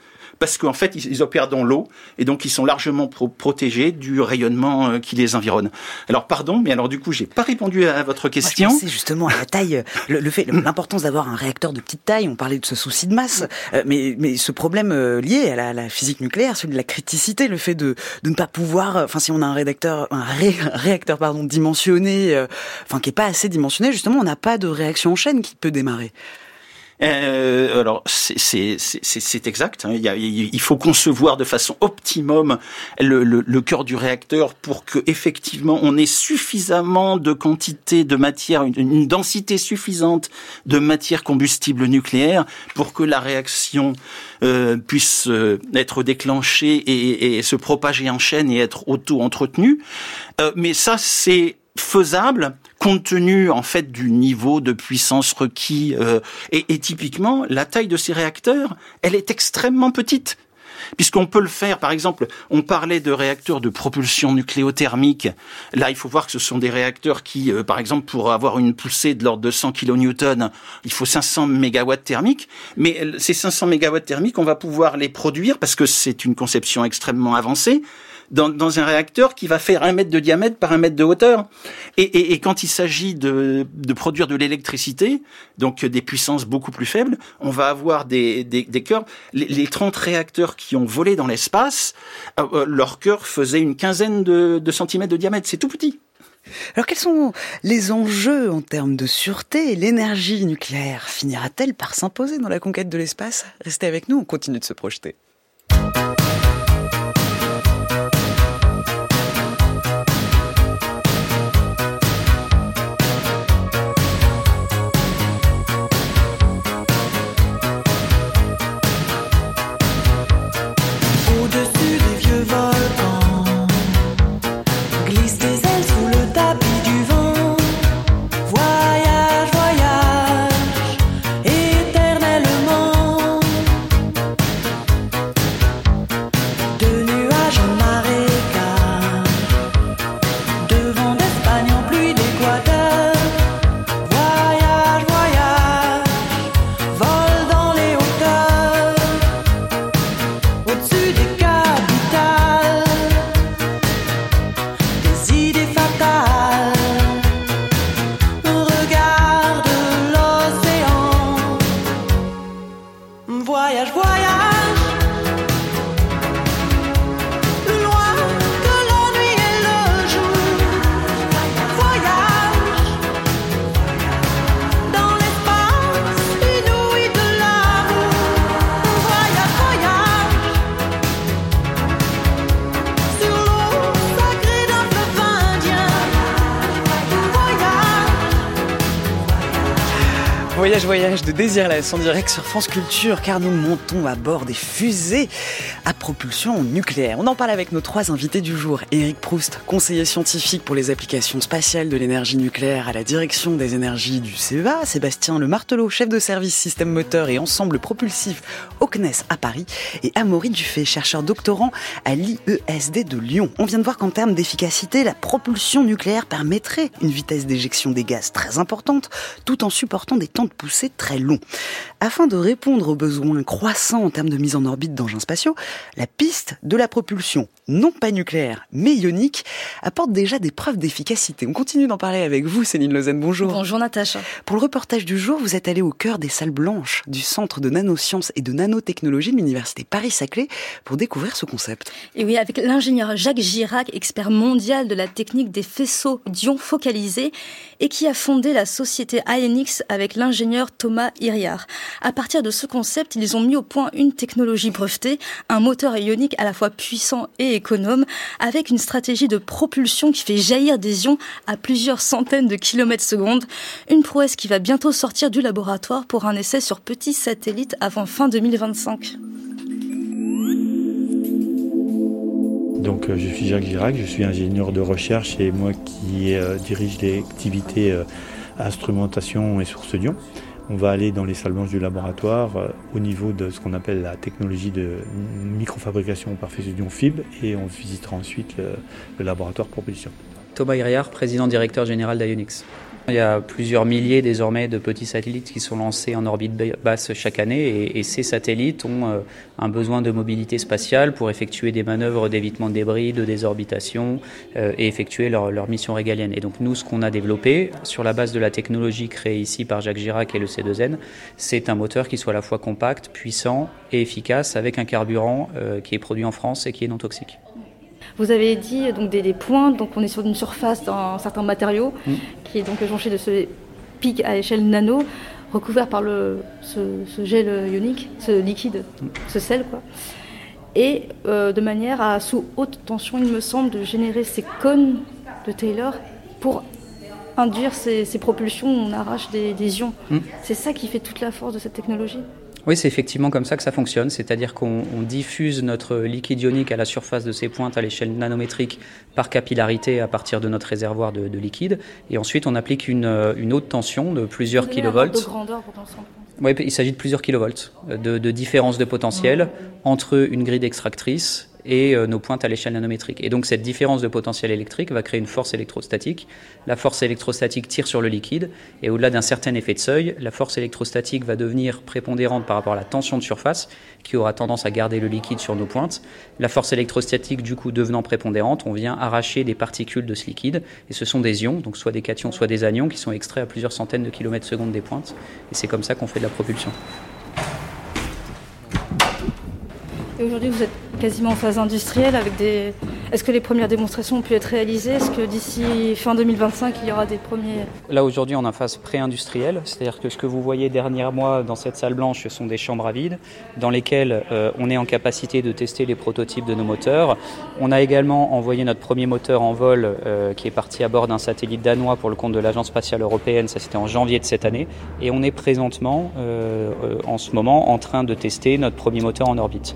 S7: parce qu'en fait, ils, ils opèrent dans l'eau, et donc ils sont largement pro- protégés du rayonnement euh, qui les environne. Alors, pardon, mais alors du coup, j'ai pas répondu à, à votre question.
S2: Moi, je pensais justement à la taille, le, le fait, l'importance d'avoir un réacteur de petite taille, on parlait de ce souci de masse, euh, mais, mais ce problème euh, lié à la, à la physique nucléaire, celui de la criticité, le fait de, de ne pas pouvoir, enfin, si on a un réacteur, un ré, réacteur, pardon, dimensionné, euh, enfin, qui est pas assez dimensionné, justement, on n'a pas de réaction en chaîne qui peut démarrer.
S7: Euh, alors c'est, c'est, c'est, c'est exact. Hein. Il, y a, il faut concevoir de façon optimum le, le, le cœur du réacteur pour que effectivement on ait suffisamment de quantité de matière, une, une densité suffisante de matière combustible nucléaire pour que la réaction euh, puisse euh, être déclenchée et, et se propager en chaîne et être auto-entretenue. Euh, mais ça c'est faisable compte tenu en fait du niveau de puissance requis euh, et, et typiquement la taille de ces réacteurs, elle est extrêmement petite. Puisqu'on peut le faire, par exemple, on parlait de réacteurs de propulsion nucléothermique. Là, il faut voir que ce sont des réacteurs qui, euh, par exemple, pour avoir une poussée de l'ordre de cent kilonewtons, il faut cinq cents mégawatts thermiques. Mais ces cinq cents mégawatts thermiques, on va pouvoir les produire, parce que c'est une conception extrêmement avancée, Dans, dans un réacteur qui va faire un mètre de diamètre par un mètre de hauteur. Et, et, et quand il s'agit de, de produire de l'électricité, donc des puissances beaucoup plus faibles, on va avoir des, des, des cœurs. Les, les trente réacteurs qui ont volé dans l'espace, euh, leur cœur faisait une quinzaine de, de centimètres de diamètre. C'est tout petit.
S2: Alors quels sont les enjeux en termes de sûreté? L'énergie nucléaire finira-t-elle par s'imposer dans la conquête de l'espace? Restez avec nous, on continue de se projeter. Voyage, voyage de Désirless en direct sur France Culture, car nous montons à bord des fusées à propulsion nucléaire. On en parle avec nos trois invités du jour. Éric Proust, conseiller scientifique pour les applications spatiales de l'énergie nucléaire à la direction des énergies du C E A. Sébastien Le Martelot, chef de service système moteur et ensemble propulsif au C N E S à Paris. Et Amaury Dufay, chercheur doctorant à l'I E S D de Lyon. On vient de voir qu'en termes d'efficacité, la propulsion nucléaire permettrait une vitesse d'éjection des gaz très importante, tout en supportant des temps de poussée très longs. Afin de répondre aux besoins croissants en termes de mise en orbite d'engins spatiaux, la piste de la propulsion, non pas nucléaire, mais ionique, apporte déjà des preuves d'efficacité. On continue d'en parler avec vous, Céline Lausanne, bonjour.
S8: Bonjour Natacha.
S2: Pour le reportage du jour, vous êtes allée au cœur des salles blanches du Centre de nanosciences et de nanotechnologie de l'Université Paris-Saclay pour découvrir ce concept.
S8: Et oui, avec l'ingénieur Jacques Girac, expert mondial de la technique des faisceaux d'ions focalisés et qui a fondé la société I N X avec l'ingénieur Thomas Iriart. À partir de ce concept, ils ont mis au point une technologie brevetée, un moteur ionique à la fois puissant et économe, avec une stratégie de propulsion qui fait jaillir des ions à plusieurs centaines de kilomètres secondes. Une prouesse qui va bientôt sortir du laboratoire pour un essai sur petits satellites avant fin deux mille vingt-cinq.
S9: Donc euh, je suis Jacques Girac, je suis ingénieur de recherche et moi qui euh, dirige les activités euh, instrumentation et sources d'ions. On va aller dans les salles blanches du laboratoire euh, au niveau de ce qu'on appelle la technologie de microfabrication par faisceau d'ions F I B et on visitera ensuite le, le laboratoire propulsion.
S10: Thomas Iriart, président directeur général d'I N X. Il y a plusieurs milliers désormais de petits satellites qui sont lancés en orbite basse chaque année et, et ces satellites ont euh, un besoin de mobilité spatiale pour effectuer des manœuvres d'évitement de débris, de désorbitation euh, et effectuer leur, leur mission régalienne. Et donc nous, ce qu'on a développé sur la base de la technologie créée ici par Jacques Chirac et le C deux N, c'est un moteur qui soit à la fois compact, puissant et efficace avec un carburant euh, qui est produit en France et qui est non toxique.
S8: Vous avez dit donc des, des pointes, donc on est sur une surface d'un certain matériau mmh. qui est donc jonché de ce pic à échelle nano, recouvert par le, ce, ce gel ionique, ce liquide, mmh. ce sel quoi. Et euh, de manière à, sous haute tension, il me semble, de générer ces cônes de Taylor pour induire ces, ces propulsions où on arrache des, des ions. Mmh. C'est ça qui fait toute la force de cette technologie.
S10: Oui, c'est effectivement comme ça que ça fonctionne, c'est-à-dire qu'on on diffuse notre liquide ionique à la surface de ces pointes à l'échelle nanométrique par capillarité à partir de notre réservoir de, de liquide, et ensuite on applique une, une haute tension de plusieurs kilovolts.
S8: De grandeur pour
S10: oui, il s'agit de plusieurs kilovolts, de, de différence de potentiel entre une grille extractrice et euh, nos pointes à l'échelle nanométrique. Et donc cette différence de potentiel électrique va créer une force électrostatique. La force électrostatique tire sur le liquide et au-delà d'un certain effet de seuil, la force électrostatique va devenir prépondérante par rapport à la tension de surface qui aura tendance à garder le liquide sur nos pointes. La force électrostatique du coup devenant prépondérante, on vient arracher des particules de ce liquide et ce sont des ions, donc soit des cations, soit des anions qui sont extraits à plusieurs centaines de kilomètres secondes des pointes et c'est comme ça qu'on fait de la propulsion.
S8: Et aujourd'hui, vous êtes quasiment en phase industrielle avec des... Est-ce que les premières démonstrations ont pu être réalisées ? Est-ce que d'ici fin deux mille vingt-cinq, il y aura des premiers...
S10: Là, aujourd'hui, on est en phase pré-industrielle, c'est-à-dire que ce que vous voyez derrière moi dans cette salle blanche, ce sont des chambres à vide dans lesquelles euh, on est en capacité de tester les prototypes de nos moteurs. On a également envoyé notre premier moteur en vol euh, qui est parti à bord d'un satellite danois pour le compte de l'Agence spatiale européenne, ça c'était en janvier de cette année. Et on est présentement, euh, euh, en ce moment, en train de tester notre premier moteur en orbite.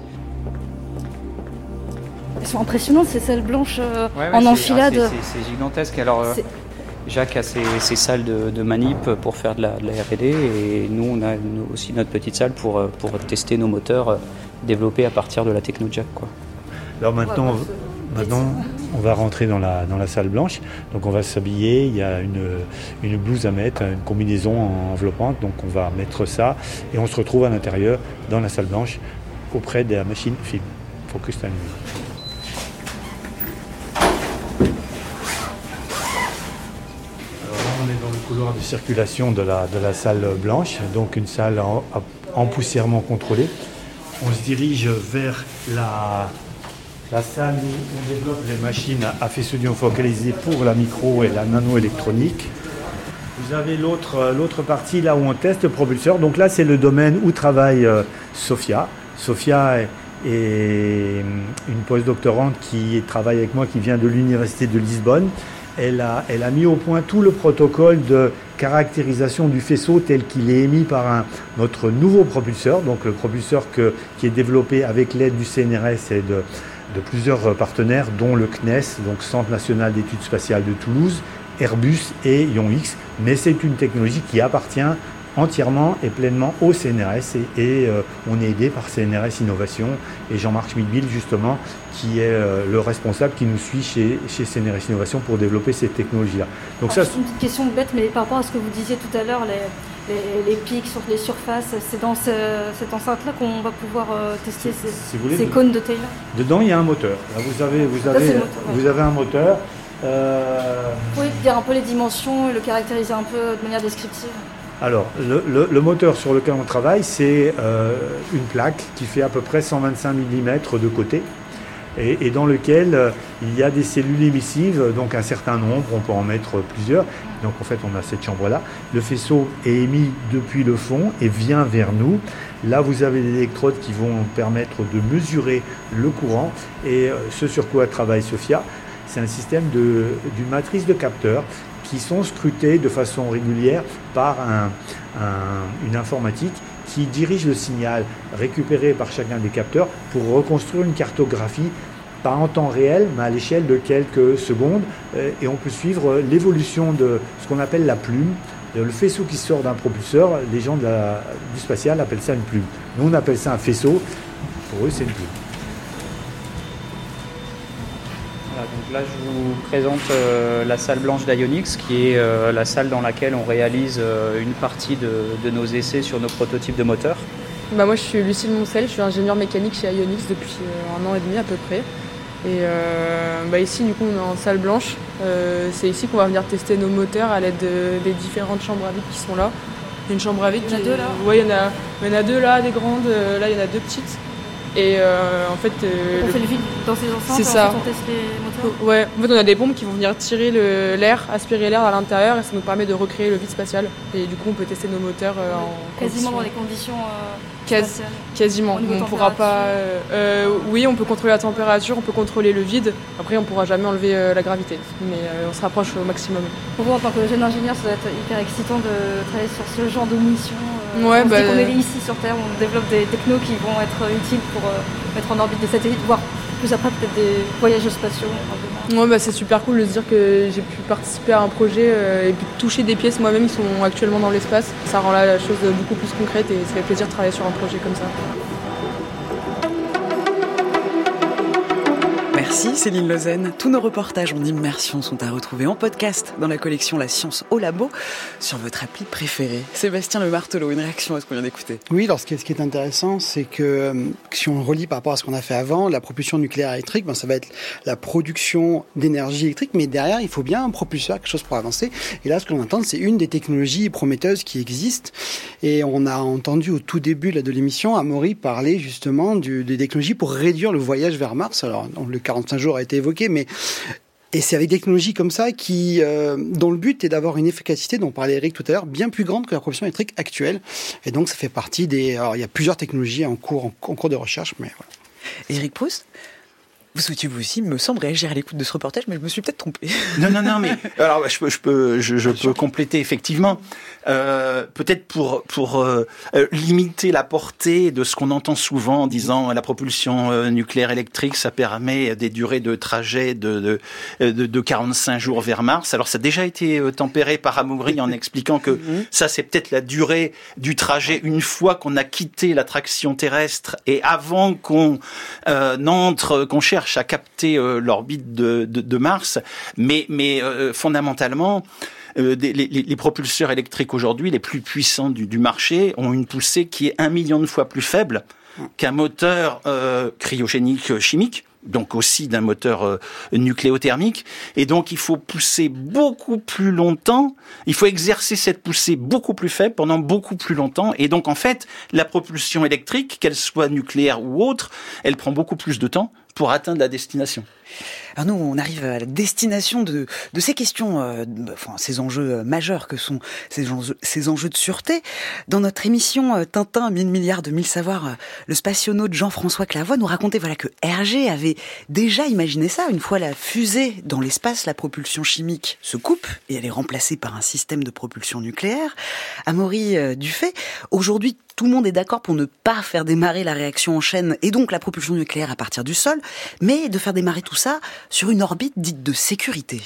S8: Elles sont impressionnantes ces salles blanches euh,
S10: ouais, ouais,
S8: en
S10: c'est,
S8: enfilade.
S10: Ah, c'est, c'est gigantesque. Alors, euh, Jacques a ses, ses salles de, de manip pour faire de la, de la R et D et nous on a nous, aussi notre petite salle pour, pour tester nos moteurs euh, développés à partir de la techno Jack, quoi.
S9: Alors maintenant, ouais, maintenant on va rentrer dans la, dans la salle blanche. Donc on va s'habiller, il y a une, une blouse à mettre, une combinaison enveloppante. Donc on va mettre ça et on se retrouve à l'intérieur dans la salle blanche auprès de la machine film. Focus time. Couloir de circulation de la, de la salle blanche, donc une salle en, empoussièrement contrôlée. On se dirige vers la, la salle où on développe les machines à faisceau d'ion focalisé pour la micro et la nanoélectronique. Vous avez l'autre, l'autre partie là où on teste le propulseur. Donc là, c'est le domaine où travaille euh, Sophia. Sophia est, est une postdoctorante qui travaille avec moi, qui vient de l'Université de Lisbonne. Elle a, elle a mis au point tout le protocole de caractérisation du faisceau tel qu'il est émis par un, notre nouveau propulseur, donc le propulseur que, qui est développé avec l'aide du C N R S et de, de plusieurs partenaires, dont le C N E S, donc Centre national d'études spatiales de Toulouse, Airbus et IonX. Mais c'est une technologie qui appartient entièrement et pleinement au C N R S et, et euh, on est aidé par C N R S Innovation et Jean-Marc Schmidbil justement qui est euh, le responsable qui nous suit chez, chez C N R S Innovation pour développer cette technologie-là. Donc
S8: Alors,
S9: ça,
S8: c'est une petite question bête, mais par rapport à ce que vous disiez tout à l'heure, les, les, les pics sur les surfaces, c'est dans ce, cette enceinte-là qu'on va pouvoir euh, tester ces, si voulez, ces cônes de Taylor.
S9: Dedans, il y a un moteur. Là, vous avez, vous avez, moteur, vous ouais. avez un moteur. Euh...
S8: Vous pouvez dire un peu les dimensions et le caractériser un peu de manière descriptive.
S9: Alors, le, le, le moteur sur lequel on travaille, c'est euh, une plaque qui fait à peu près cent vingt-cinq millimètres de côté et, et dans lequel euh, il y a des cellules émissives, donc un certain nombre, on peut en mettre plusieurs. Donc en fait, on a cette chambre-là. Le faisceau est émis depuis le fond et vient vers nous. Là, vous avez des électrodes qui vont permettre de mesurer le courant et euh, ce sur quoi travaille Sophia, c'est un système de, d'une matrice de capteurs qui sont scrutés de façon régulière par un, un, une informatique qui dirige le signal récupéré par chacun des capteurs pour reconstruire une cartographie, pas en temps réel, mais à l'échelle de quelques secondes. Et on peut suivre l'évolution de ce qu'on appelle la plume, le faisceau qui sort d'un propulseur. Les gens de la, du spatial appellent ça une plume. Nous, on appelle ça un faisceau. Pour eux, c'est une plume.
S10: Voilà, donc là, je vous présente euh, la salle blanche d'Ionix, qui est euh, la salle dans laquelle on réalise euh, une partie de, de nos essais sur nos prototypes de moteurs.
S11: Bah moi, je suis Lucille Moncel, je suis ingénieure mécanique chez Ionix depuis euh, un an et demi à peu près. Et euh, bah ici, du coup, on est en salle blanche. Euh, c'est ici qu'on va venir tester nos moteurs à l'aide de, des différentes chambres à vide qui sont là. Il y a une chambre à vide.
S8: Il y en a
S11: qui...
S8: deux là.
S11: Ouais, il y en a, il y en a deux là, des grandes. Là, il y en a deux petites. Et euh, en fait, euh,
S8: on
S11: le...
S8: fait le vide dans ces enceintes.
S11: C'est ça.
S8: On teste les moteurs.
S11: Ouais. En fait, on a des pompes qui vont venir tirer le, l'air, aspirer l'air à l'intérieur, et ça nous permet de recréer le vide spatial. Et du coup, on peut tester nos moteurs euh, en
S8: quasiment
S11: conditions...
S8: dans les conditions euh,
S11: Quas...
S8: spatiales.
S11: Quasiment. On pourra pas. Euh, euh, oui, on peut contrôler la température, on peut contrôler le vide. Après, on pourra jamais enlever euh, la gravité, mais euh, on se rapproche au maximum.
S8: Pour vous, en tant que jeune ingénieur, ça doit être hyper excitant de travailler sur ce genre de mission. Euh,
S11: ouais,
S8: on
S11: bah,
S8: se dit qu'on est ici sur Terre, on développe des technos qui vont être utiles pour euh, mettre en orbite des satellites, voire plus après peut-être des voyages spatiaux.
S11: Ouais, bah, c'est super cool de se dire que j'ai pu participer à un projet euh, et puis toucher des pièces moi-même qui sont actuellement dans l'espace. Ça rend là la chose beaucoup plus concrète et ça fait plaisir de travailler sur un projet comme ça.
S2: Merci Céline Lausanne. Tous nos reportages en immersion sont à retrouver en podcast dans la collection La Science au Labo sur votre appli préférée. Sébastien Le Martelot, une réaction à ce qu'on vient d'écouter?
S3: Oui, alors ce qui est, ce qui est intéressant, c'est que si on relie par rapport à ce qu'on a fait avant, la propulsion nucléaire électrique, ben, ça va être la production d'énergie électrique, mais derrière, il faut bien un propulseur, quelque chose pour avancer. Et là, ce que l'on entend, c'est une des technologies prometteuses qui existent. Et on a entendu au tout début là, de l'émission, Amaury parler justement du, des technologies pour réduire le voyage vers Mars. Alors, le quarante-cinq jours a été évoqué, mais et c'est avec des technologies comme ça qui, euh, dont le but est d'avoir une efficacité, dont parlait Eric tout à l'heure, bien plus grande que la propulsion électrique actuelle. Et donc, ça fait partie des. Alors, il y a plusieurs technologies en cours, en, en cours de recherche, mais voilà.
S2: Éric Proust, vous souhaitiez vous aussi, me semble, réagir à l'écoute de ce reportage, mais je me suis peut-être trompé.
S7: Non, non, non, mais alors je peux, je peux, je, je peux compléter effectivement. Euh, peut-être pour pour euh, limiter la portée de ce qu'on entend souvent en disant la propulsion euh, nucléaire électrique, ça permet des durées de trajet de de, de de quarante-cinq jours vers Mars. Alors ça a déjà été tempéré par Amaury en expliquant que ça c'est peut-être la durée du trajet une fois qu'on a quitté l'attraction terrestre et avant qu'on euh, n'entre, qu'on cherche à capter euh, l'orbite de, de, de Mars, mais mais euh, fondamentalement. Euh, des, les, les propulseurs électriques aujourd'hui, les plus puissants du, du marché, ont une poussée qui est un million de fois plus faible qu'un moteur euh, cryogénique chimique, donc aussi d'un moteur euh, nucléothermique. Et donc, il faut pousser beaucoup plus longtemps, il faut exercer cette poussée beaucoup plus faible pendant beaucoup plus longtemps. Et donc, en fait, la propulsion électrique, qu'elle soit nucléaire ou autre, elle prend beaucoup plus de temps pour atteindre la destination.
S2: Alors nous, on arrive à la destination de, de ces questions, euh, enfin, ces enjeux majeurs que sont ces enjeux, ces enjeux de sûreté. Dans notre émission euh, Tintin, mille milliards de mille savoirs, euh, le spationaute Jean-François Clavois nous racontait voilà, que Hergé avait déjà imaginé ça. Une fois la fusée dans l'espace, la propulsion chimique se coupe et elle est remplacée par un système de propulsion nucléaire. Amaury euh, Dufay, aujourd'hui, tout le monde est d'accord pour ne pas faire démarrer la réaction en chaîne et donc la propulsion nucléaire à partir du sol, mais de faire démarrer tout ça sur une orbite dite de sécurité.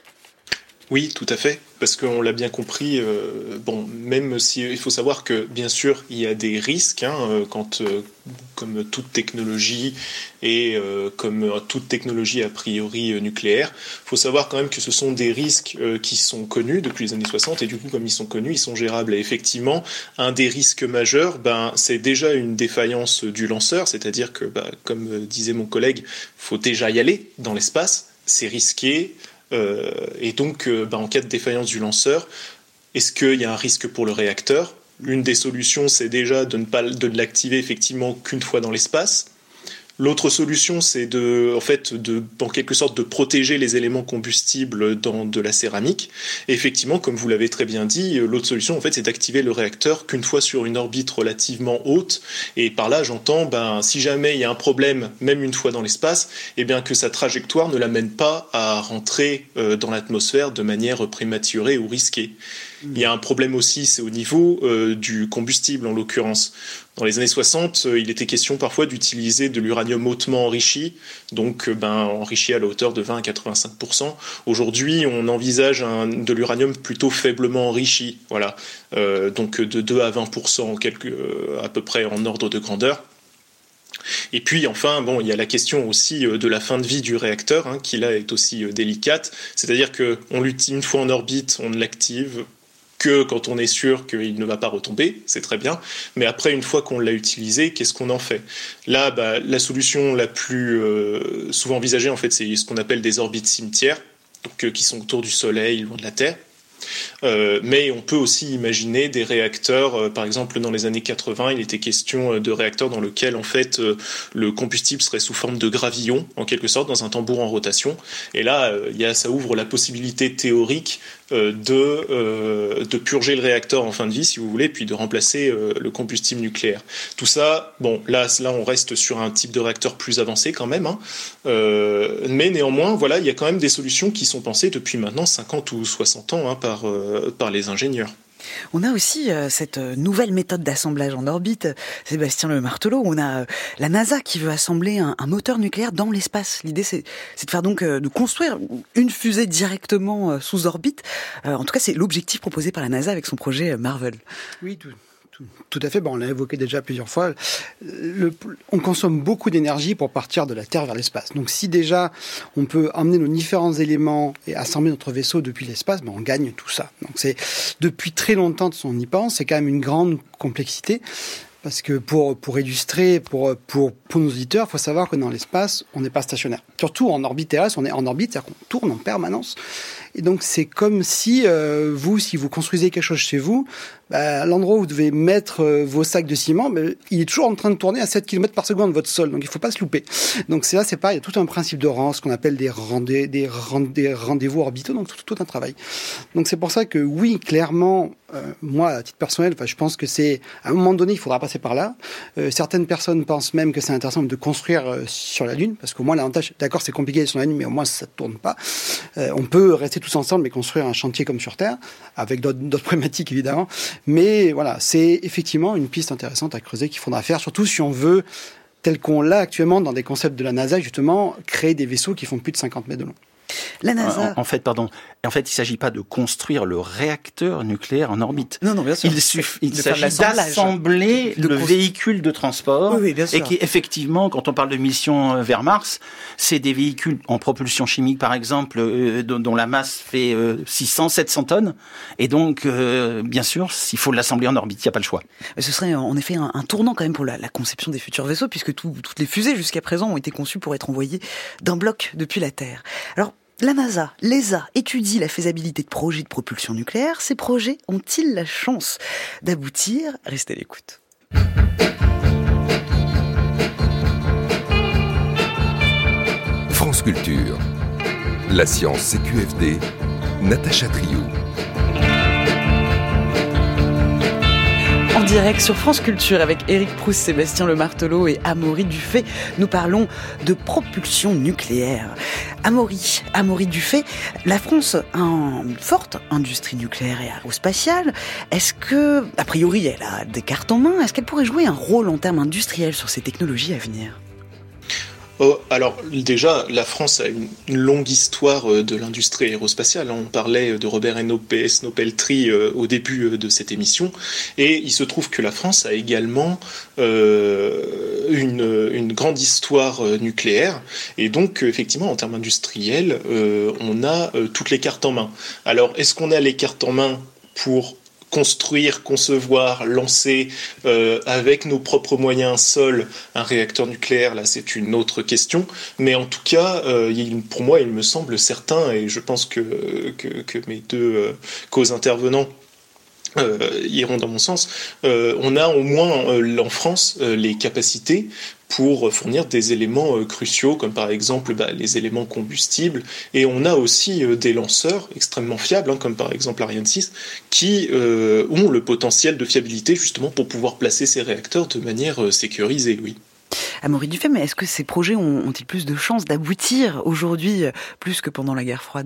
S4: Oui, tout à fait, parce qu'on l'a bien compris, euh, bon, même si il faut savoir que, bien sûr, il y a des risques, hein, quand, euh, comme toute technologie, et euh, comme toute technologie a priori euh, nucléaire, il faut savoir quand même que ce sont des risques euh, qui sont connus depuis les années soixante, et du coup, comme ils sont connus, ils sont gérables. Et effectivement, un des risques majeurs, ben, c'est déjà une défaillance du lanceur, c'est-à-dire que, ben, comme disait mon collègue, il faut déjà y aller dans l'espace, c'est risqué. Euh, et donc, euh, bah, en cas de défaillance du lanceur, est-ce qu'il y a un risque pour le réacteur ? L'une des solutions, c'est déjà de ne pas de ne l'activer effectivement qu'une fois dans l'espace. L'autre solution, c'est de, en fait, de, en quelque sorte, de protéger les éléments combustibles dans de la céramique. Et effectivement, comme vous l'avez très bien dit, l'autre solution, en fait, c'est d'activer le réacteur qu'une fois sur une orbite relativement haute. Et par là, j'entends, ben, si jamais il y a un problème, même une fois dans l'espace, eh bien, que sa trajectoire ne l'amène pas à rentrer euh, dans l'atmosphère de manière prématurée ou risquée. Il y a un problème aussi, c'est au niveau euh, du combustible en l'occurrence. Dans les années soixante, euh, il était question parfois d'utiliser de l'uranium hautement enrichi, donc euh, ben, enrichi à la hauteur de vingt à quatre-vingt-cinq pour cent. Aujourd'hui, on envisage un, de l'uranium plutôt faiblement enrichi, voilà, euh, donc de deux à vingt pour cent quelque, euh, à peu près en ordre de grandeur. Et puis enfin, bon, il y a la question aussi de la fin de vie du réacteur, hein, qui là est aussi délicate. C'est-à-dire qu'on l'utilise une fois en orbite, on ne l'active que quand on est sûr qu'il ne va pas retomber, c'est très bien. Mais après, une fois qu'on l'a utilisé, qu'est-ce qu'on en fait ? Là, bah, la solution la plus euh, souvent envisagée, en fait, c'est ce qu'on appelle des orbites cimetières, donc, euh, qui sont autour du Soleil, loin de la Terre. Euh, mais on peut aussi imaginer des réacteurs, euh, par exemple dans les années quatre-vingts, il était question de réacteurs dans lesquels en fait euh, le combustible serait sous forme de gravillon, en quelque sorte, dans un tambour en rotation. Et là, euh, y a, ça ouvre la possibilité théorique euh, de, euh, de purger le réacteur en fin de vie, si vous voulez, puis de remplacer euh, le combustible nucléaire. Tout ça, bon, là, là, on reste sur un type de réacteur plus avancé quand même, hein. euh, mais néanmoins, voilà, il y a quand même des solutions qui sont pensées depuis maintenant cinquante ou soixante ans, hein, par Par, euh, par les ingénieurs.
S2: On a aussi euh, cette nouvelle méthode d'assemblage en orbite, Sébastien Le Martelot. On a euh, la NASA qui veut assembler un, un moteur nucléaire dans l'espace. L'idée, c'est, c'est de faire donc euh, de construire une fusée directement euh, sous orbite. Euh, en tout cas, c'est l'objectif proposé par la NASA avec son projet euh, Marvel.
S3: Oui, tout. Tout à fait, bon, on l'a évoqué déjà plusieurs fois. Le, on consomme beaucoup d'énergie pour partir de la Terre vers l'espace. Donc si déjà on peut emmener nos différents éléments et assembler notre vaisseau depuis l'espace, ben on gagne tout ça. Donc c'est depuis très longtemps, on y pense, c'est quand même une grande complexité. Parce que pour, pour illustrer, pour, pour, pour nos auditeurs, il faut savoir que dans l'espace, on n'est pas stationnaire. Surtout en orbite terrestre, on est en orbite, c'est-à-dire qu'on tourne en permanence. Et donc, c'est comme si euh, vous, si vous construisez quelque chose chez vous, bah, l'endroit où vous devez mettre euh, vos sacs de ciment, bah, il est toujours en train de tourner à sept kilomètres par seconde, votre sol. Donc, il ne faut pas se louper. Donc, c'est là, c'est pareil, il y a tout un principe de rang, ce qu'on appelle des, rendez, des, rendez, des rendez-vous orbitaux, donc tout, tout un travail. Donc, c'est pour ça que, oui, clairement, euh, moi, à titre personnel, je pense que c'est, à un moment donné, il faudra passer par là. Euh, certaines personnes pensent même que c'est intéressant de construire euh, sur la Lune, parce qu'au moins, l'avantage, d'accord, c'est compliqué sur la Lune, mais au moins, ça ne tourne pas. Euh, on peut rester tous ensemble et construire un chantier comme sur Terre, avec d'autres, d'autres problématiques évidemment. Mais voilà, c'est effectivement une piste intéressante à creuser qu'il faudra faire, surtout si on veut, tel qu'on l'a actuellement dans des concepts de la NASA, justement, créer des vaisseaux qui font plus de cinquante mètres de long.
S2: La NASA.
S7: En, en fait, pardon. En fait, il ne s'agit pas de construire le réacteur nucléaire en orbite.
S2: Non, non, bien sûr.
S7: Il, suff... il s'agit d'assembler de le cons... véhicule de transport.
S2: Oui, oui, bien sûr.
S7: Et qui, effectivement, quand on parle de mission vers Mars, c'est des véhicules en propulsion chimique, par exemple, euh, dont, dont la masse fait euh, six cents, sept cents tonnes. Et donc, euh, bien sûr, il faut l'assembler en orbite. Il n'y a pas le choix.
S2: Ce serait en effet un, un tournant quand même pour la, la conception des futurs vaisseaux, puisque tout, toutes les fusées jusqu'à présent ont été conçues pour être envoyées d'un bloc depuis la Terre. Alors, la NASA, l'E S A, étudie la faisabilité de projets de propulsion nucléaire. Ces projets ont-ils la chance d'aboutir ? Restez à l'écoute.
S1: France Culture. La science C Q F D. Natacha Triou.
S2: En direct sur France Culture avec Éric Proust, Sébastien Le Martelot et Amaury Dufay, nous parlons de propulsion nucléaire. Amaury, Amaury Dufay, la France a une forte industrie nucléaire et aérospatiale. Est-ce que, a priori, elle a des cartes en main, est-ce qu'elle pourrait jouer un rôle en termes industriels sur ces technologies à venir ?
S4: Oh, alors déjà, la France a une, une longue histoire de l'industrie aérospatiale. On parlait de Robert Esnault-Peltry euh, au début de cette émission, et il se trouve que la France a également euh, une, une grande histoire nucléaire, et donc effectivement en termes industriels, euh, on a euh, toutes les cartes en main. Alors, est-ce qu'on a les cartes en main pour construire, concevoir, lancer euh, avec nos propres moyens seuls un réacteur nucléaire, là c'est une autre question, mais en tout cas euh, il, pour moi il me semble certain, et je pense que, que, que mes deux euh, co-intervenants Euh, iront dans mon sens, euh, on a au moins euh, en France euh, les capacités pour fournir des éléments euh, cruciaux, comme par exemple bah, les éléments combustibles, et on a aussi euh, des lanceurs extrêmement fiables, hein, comme par exemple Ariane six, qui euh, ont le potentiel de fiabilité justement pour pouvoir placer ces réacteurs de manière euh, sécurisée, oui.
S2: Amaury Dufay, mais est-ce que ces projets ont, ont-ils plus de chances d'aboutir aujourd'hui, plus que pendant la guerre froide ?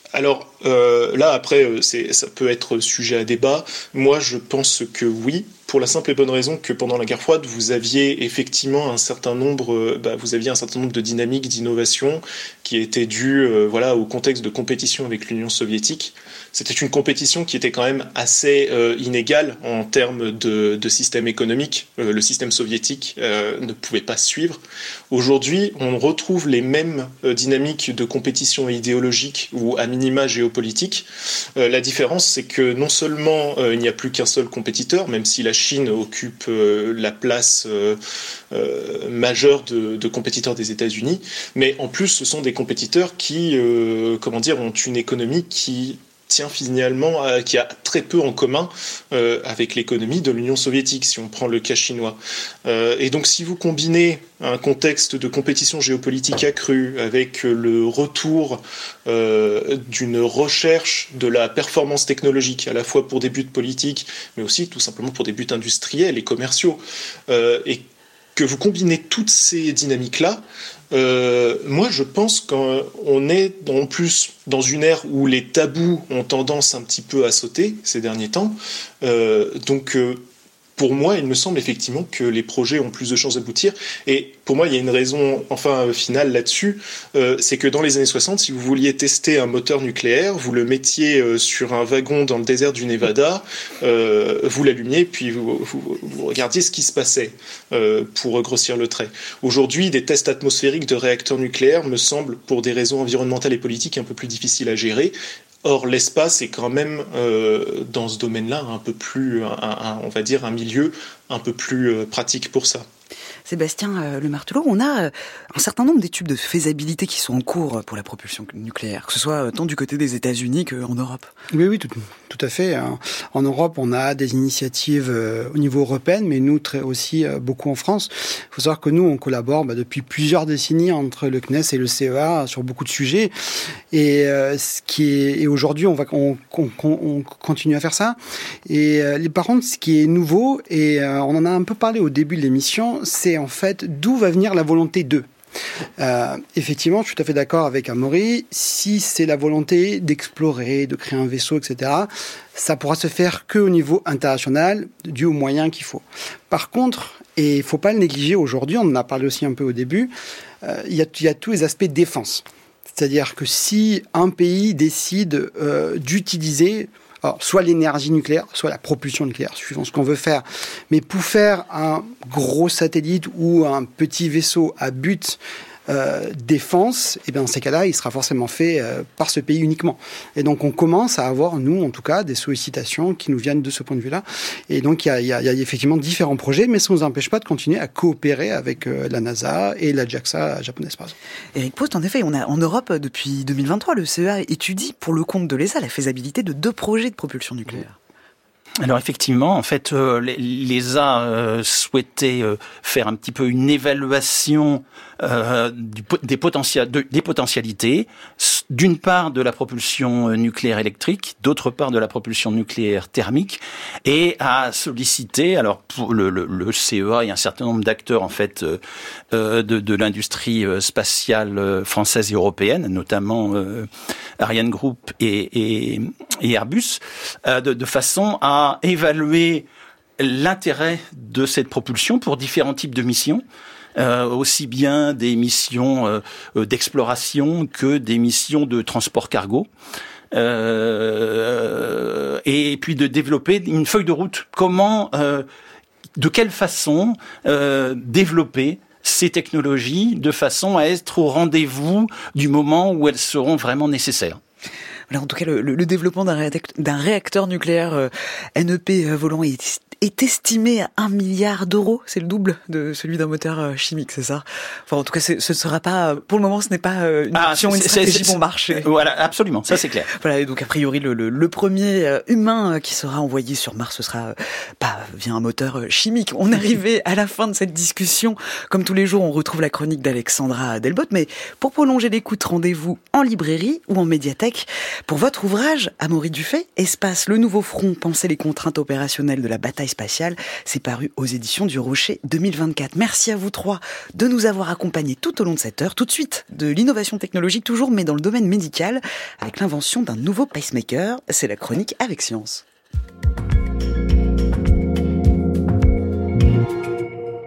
S4: Alors euh, là, après, c'est, ça peut être sujet à débat. Moi, je pense que oui, pour la simple et bonne raison que pendant la guerre froide, vous aviez effectivement un certain nombre, bah, vous aviez un certain nombre de dynamiques d'innovation qui étaient dues, euh, voilà, au contexte de compétition avec l'Union soviétique. C'était une compétition qui était quand même assez euh, inégale en termes de, de système économique. Euh, le système soviétique euh, ne pouvait pas suivre. Aujourd'hui, on retrouve les mêmes euh, dynamiques de compétition idéologique ou à minima géopolitique. Euh, la différence, c'est que non seulement euh, il n'y a plus qu'un seul compétiteur, même si la Chine occupe euh, la place euh, euh, majeure de, de compétiteurs des États-Unis, mais en plus, ce sont des compétiteurs qui, euh, comment dire, ont une économie qui tient finalement, euh, qui a très peu en commun euh, avec l'économie de l'Union soviétique, si on prend le cas chinois. Euh, et donc, si vous combinez un contexte de compétition géopolitique accrue avec le retour euh, d'une recherche de la performance technologique, à la fois pour des buts politiques, mais aussi tout simplement pour des buts industriels et commerciaux, euh, et que vous combinez toutes ces dynamiques-là, Euh, moi, je pense qu'on est en plus dans une ère où les tabous ont tendance un petit peu à sauter ces derniers temps. Euh, donc, euh, pour moi, il me semble effectivement que les projets ont plus de chances d'aboutir. Et pour moi, il y a une raison enfin finale là-dessus, euh, c'est que dans les années soixante, si vous vouliez tester un moteur nucléaire, vous le mettiez euh, sur un wagon dans le désert du Nevada, euh, vous l'allumiez, puis vous, vous, vous regardiez ce qui se passait, euh, pour grossir le trait. Aujourd'hui, des tests atmosphériques de réacteurs nucléaires me semblent, pour des raisons environnementales et politiques, un peu plus difficiles à gérer. Or, l'espace est quand même, euh, dans ce domaine-là, un peu plus, un, un, on va dire, un milieu un peu plus euh, pratique pour ça.
S2: Sébastien euh, Le Martelot, on a euh, un certain nombre d'études de faisabilité qui sont en cours pour la propulsion nucléaire, que ce soit tant du côté des États-Unis qu'en Europe.
S3: Oui, oui, tout, tout à fait. En Europe, on a des initiatives euh, au niveau européen, mais nous très, aussi euh, beaucoup en France. Il faut savoir que nous, on collabore bah, depuis plusieurs décennies entre le C N E S et le C E A sur beaucoup de sujets. Et, euh, ce qui est, et aujourd'hui, on, va, on, on, on continue à faire ça. Et euh, par contre, ce qui est nouveau, et euh, on en a un peu parlé au début de l'émission, c'est en fait d'où va venir la volonté d'eux. Euh, effectivement, je suis tout à fait d'accord avec Amaury. Si c'est la volonté d'explorer, de créer un vaisseau, et cetera, ça pourra se faire qu'au niveau international, dû aux moyens qu'il faut. Par contre, et il ne faut pas le négliger aujourd'hui, on en a parlé aussi un peu au début, euh, il y a, il y a tous les aspects défense. C'est-à-dire que si un pays décide euh, d'utiliser alors, soit l'énergie nucléaire, soit la propulsion nucléaire, suivant ce qu'on veut faire. Mais pour faire un gros satellite ou un petit vaisseau à but euh, défense, et bien dans ces cas-là, il sera forcément fait euh, par ce pays uniquement. Et donc, on commence à avoir, nous, en tout cas, des sollicitations qui nous viennent de ce point de vue-là. Et donc, il y a, il y a, il y a effectivement différents projets, mais ça ne nous empêche pas de continuer à coopérer avec euh, la NASA et la JAXA japonaise, par exemple.
S2: Éric Proust, en effet, on a en Europe, depuis deux mille vingt-trois, le C E A étudie pour le compte de l'E S A la faisabilité de deux projets de propulsion nucléaire.
S7: Alors effectivement, en fait, euh, l'E S A euh, souhaitait euh, faire un petit peu une évaluation euh, du, des, potentiel, de, des potentialités, d'une part de la propulsion nucléaire électrique, d'autre part de la propulsion nucléaire thermique, et a sollicité, alors pour le, le, le C E A et un certain nombre d'acteurs en fait euh, euh, de, de l'industrie spatiale française et européenne, notamment euh, Ariane Group et, et, et Airbus, euh, de, de façon à évaluer l'intérêt de cette propulsion pour différents types de missions, euh, aussi bien des missions euh, d'exploration que des missions de transport cargo. Euh, et puis de développer une feuille de route. Comment, euh, de quelle façon euh, développer ces technologies de façon à être au rendez-vous du moment où elles seront vraiment nécessaires.
S2: Alors, en tout cas, le, le développement d'un réacteur, d'un réacteur nucléaire euh, N E P euh, volant est, est estimé à un milliard d'euros. C'est le double de celui d'un moteur euh, chimique, c'est ça? Enfin, en tout cas, ce ne sera pas, pour le moment, ce n'est pas euh, une
S7: ah,
S2: option, une stratégie bon marché.
S7: Voilà, absolument, ça c'est clair.
S2: Voilà, et donc a priori, le, le, le premier euh, humain euh, qui sera envoyé sur Mars, ce sera euh, pas via un moteur euh, chimique. On est arrivé à la fin de cette discussion. Comme tous les jours, on retrouve la chronique d'Alexandra Delbotte, mais pour prolonger l'écoute, rendez-vous en librairie ou en médiathèque. Pour votre ouvrage, Amaury Dufay, Espace, le nouveau front, penser les contraintes opérationnelles de la bataille spatiale, c'est paru aux éditions du Rocher deux mille vingt-quatre. Merci à vous trois de nous avoir accompagnés tout au long de cette heure. Tout de suite, de l'innovation technologique toujours, mais dans le domaine médical, avec l'invention d'un nouveau pacemaker. C'est la chronique Avec Science.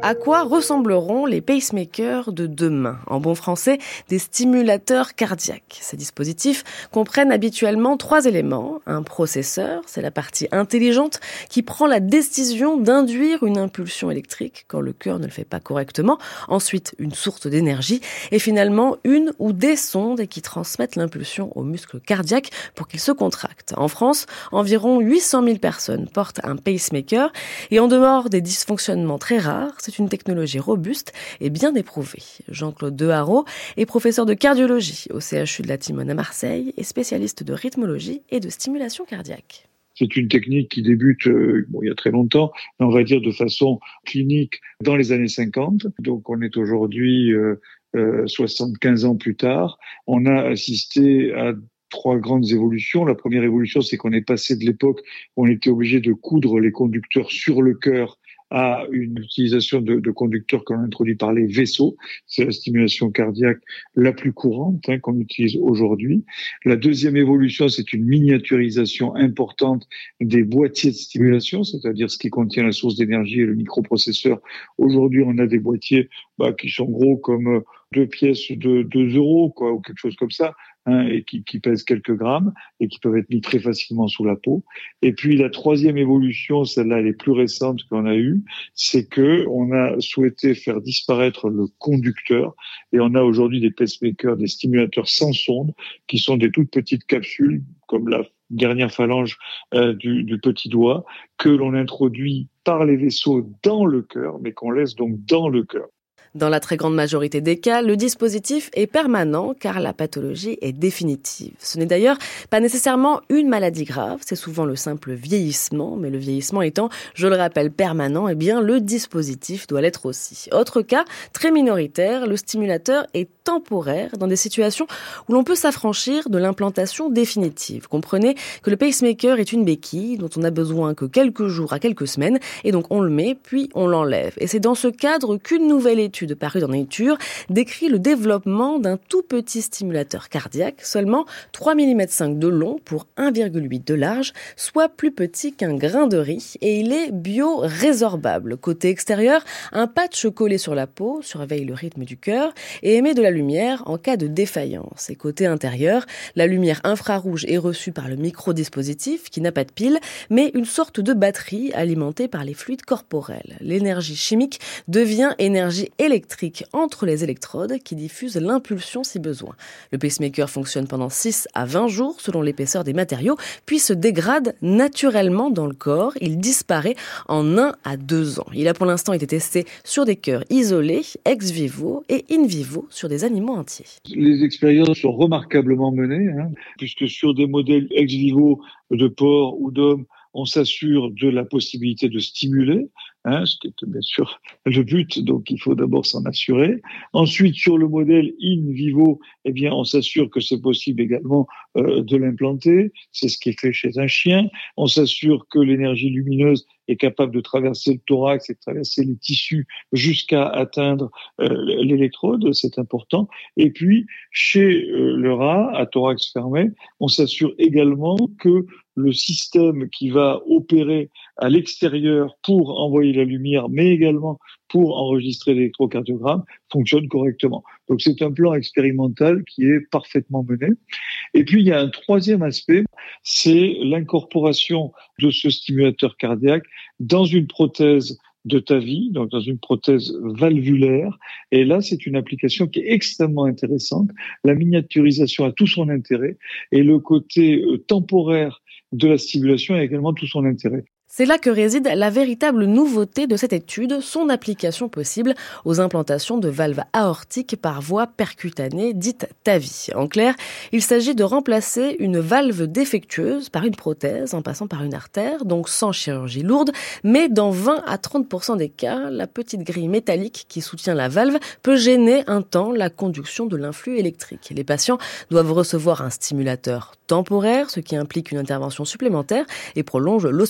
S12: À quoi ressembleront les pacemakers de demain? En bon français, des stimulateurs cardiaques. Ces dispositifs comprennent habituellement trois éléments. Un processeur, c'est la partie intelligente qui prend la décision d'induire une impulsion électrique quand le cœur ne le fait pas correctement. Ensuite, une source d'énergie. Et finalement, une ou des sondes qui transmettent l'impulsion aux muscles cardiaques pour qu'ils se contractent. En France, environ huit cent mille personnes portent un pacemaker. Et en dehors des dysfonctionnements très rares, c'est une technologie robuste et bien éprouvée. Jean-Claude Deharo est professeur de cardiologie au C H U de la Timone à Marseille et spécialiste de rythmologie et de stimulation cardiaque.
S13: C'est une technique qui débute euh, bon, il y a très longtemps, on va dire de façon clinique dans les années cinquante. Donc on est aujourd'hui euh, euh, soixante-quinze ans plus tard. On a assisté à trois grandes évolutions. La première évolution, c'est qu'on est passé de l'époque où on était obligé de coudre les conducteurs sur le cœur à une utilisation de, de conducteurs qu'on introduit par les vaisseaux. C'est la stimulation cardiaque la plus courante hein, qu'on utilise aujourd'hui. La deuxième évolution, c'est une miniaturisation importante des boîtiers de stimulation, c'est-à-dire ce qui contient la source d'énergie et le microprocesseur. Aujourd'hui, on a des boîtiers bah, qui sont gros comme deux pièces de deux euros, quoi, ou quelque chose comme ça. Hein, et qui, qui pèsent quelques grammes et qui peuvent être mis très facilement sous la peau. Et puis la troisième évolution, celle-là, elle est plus récente qu'on a eue, c'est que on a souhaité faire disparaître le conducteur et on a aujourd'hui des pacemakers, des stimulateurs sans sonde, qui sont des toutes petites capsules comme la dernière phalange euh, du, du petit doigt que l'on introduit par les vaisseaux dans le cœur, mais qu'on laisse donc dans le cœur.
S12: Dans la très grande majorité des cas, le dispositif est permanent car la pathologie est définitive. Ce n'est d'ailleurs pas nécessairement une maladie grave, c'est souvent le simple vieillissement, mais le vieillissement étant, je le rappelle, permanent, eh bien le dispositif doit l'être aussi. Autre cas, très minoritaire, le stimulateur est temporaire dans des situations où l'on peut s'affranchir de l'implantation définitive. Comprenez que le pacemaker est une béquille dont on n'a besoin que quelques jours à quelques semaines et donc on le met puis on l'enlève. Et c'est dans ce cadre qu'une nouvelle étude parue dans Nature décrit le développement d'un tout petit stimulateur cardiaque, seulement trois millimètres cinq de long pour un virgule huit de large, soit plus petit qu'un grain de riz et il est bio-résorbable. Côté extérieur, un patch collé sur la peau surveille le rythme du cœur et émet de la lumière en cas de défaillance. Et côté intérieur, la lumière infrarouge est reçue par le microdispositif qui n'a pas de pile, mais une sorte de batterie alimentée par les fluides corporels. L'énergie chimique devient énergie électrique entre les électrodes qui diffusent l'impulsion si besoin. Le pacemaker fonctionne pendant six à vingt jours selon l'épaisseur des matériaux, puis se dégrade naturellement dans le corps. Il disparaît en un à deux ans. Il a pour l'instant été testé sur des cœurs isolés, ex vivo et in vivo sur des animaux entiers.
S13: Les expériences sont remarquablement menées, hein, puisque sur des modèles ex vivo de porcs ou d'hommes, on s'assure de la possibilité de stimuler, hein, ce qui est bien sûr le but, donc il faut d'abord s'en assurer. Ensuite, sur le modèle in vivo, eh bien, on s'assure que c'est possible également euh, de l'implanter. C'est ce qui est fait chez un chien. On s'assure que l'énergie lumineuse est capable de traverser le thorax et de traverser les tissus jusqu'à atteindre euh, l'électrode, c'est important. Et puis, chez euh, le rat, à thorax fermé, on s'assure également que le système qui va opérer à l'extérieur pour envoyer la lumière, mais également pour enregistrer l'électrocardiogramme, fonctionne correctement. Donc c'est un plan expérimental qui est parfaitement mené. Et puis il y a un troisième aspect, c'est l'incorporation de ce stimulateur cardiaque dans une prothèse de ta vie, donc dans une prothèse valvulaire. Et là, c'est une application qui est extrêmement intéressante. La miniaturisation a tout son intérêt et le côté euh, temporaire de la stimulation a également tout son intérêt.
S12: C'est là que réside la véritable nouveauté de cette étude, son application possible aux implantations de valves aortiques par voie percutanée, dite T A V I. En clair, il s'agit de remplacer une valve défectueuse par une prothèse en passant par une artère, donc sans chirurgie lourde, mais dans vingt à trente pour cent des cas, la petite grille métallique qui soutient la valve peut gêner un temps la conduction de l'influx électrique. Les patients doivent recevoir un stimulateur temporaire, ce qui implique une intervention supplémentaire et prolonge l'hospitalisation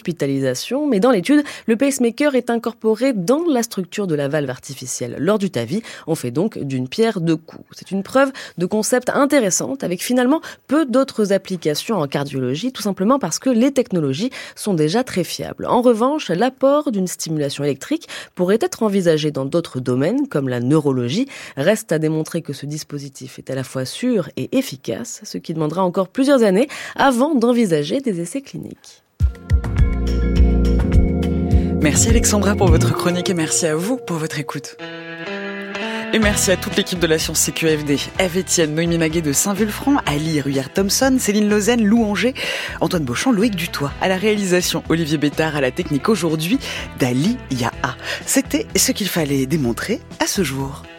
S12: stabilisation, mais dans l'étude, le pacemaker est incorporé dans la structure de la valve artificielle. Lors du T A V I, on fait donc d'une pierre deux coups. C'est une preuve de concept intéressante avec finalement peu d'autres applications en cardiologie, tout simplement parce que les technologies sont déjà très fiables. En revanche, l'apport d'une stimulation électrique pourrait être envisagé dans d'autres domaines comme la neurologie. Reste à démontrer que ce dispositif est à la fois sûr et efficace, ce qui demandera encore plusieurs années avant d'envisager des essais cliniques.
S2: Merci Alexandra pour votre chronique et merci à vous pour votre écoute. Et merci à toute l'équipe de la Science C Q F D. Eve Etienne, Noémie Maguet de Saint-Vulfranc, Ali Ruyère-Thompson, Céline Lausanne, Lou Anger, Antoine Beauchamp, Loïc Dutoit. À la réalisation, Olivier Bétard, à la technique aujourd'hui, Dali Yaha. C'était ce qu'il fallait démontrer à ce jour.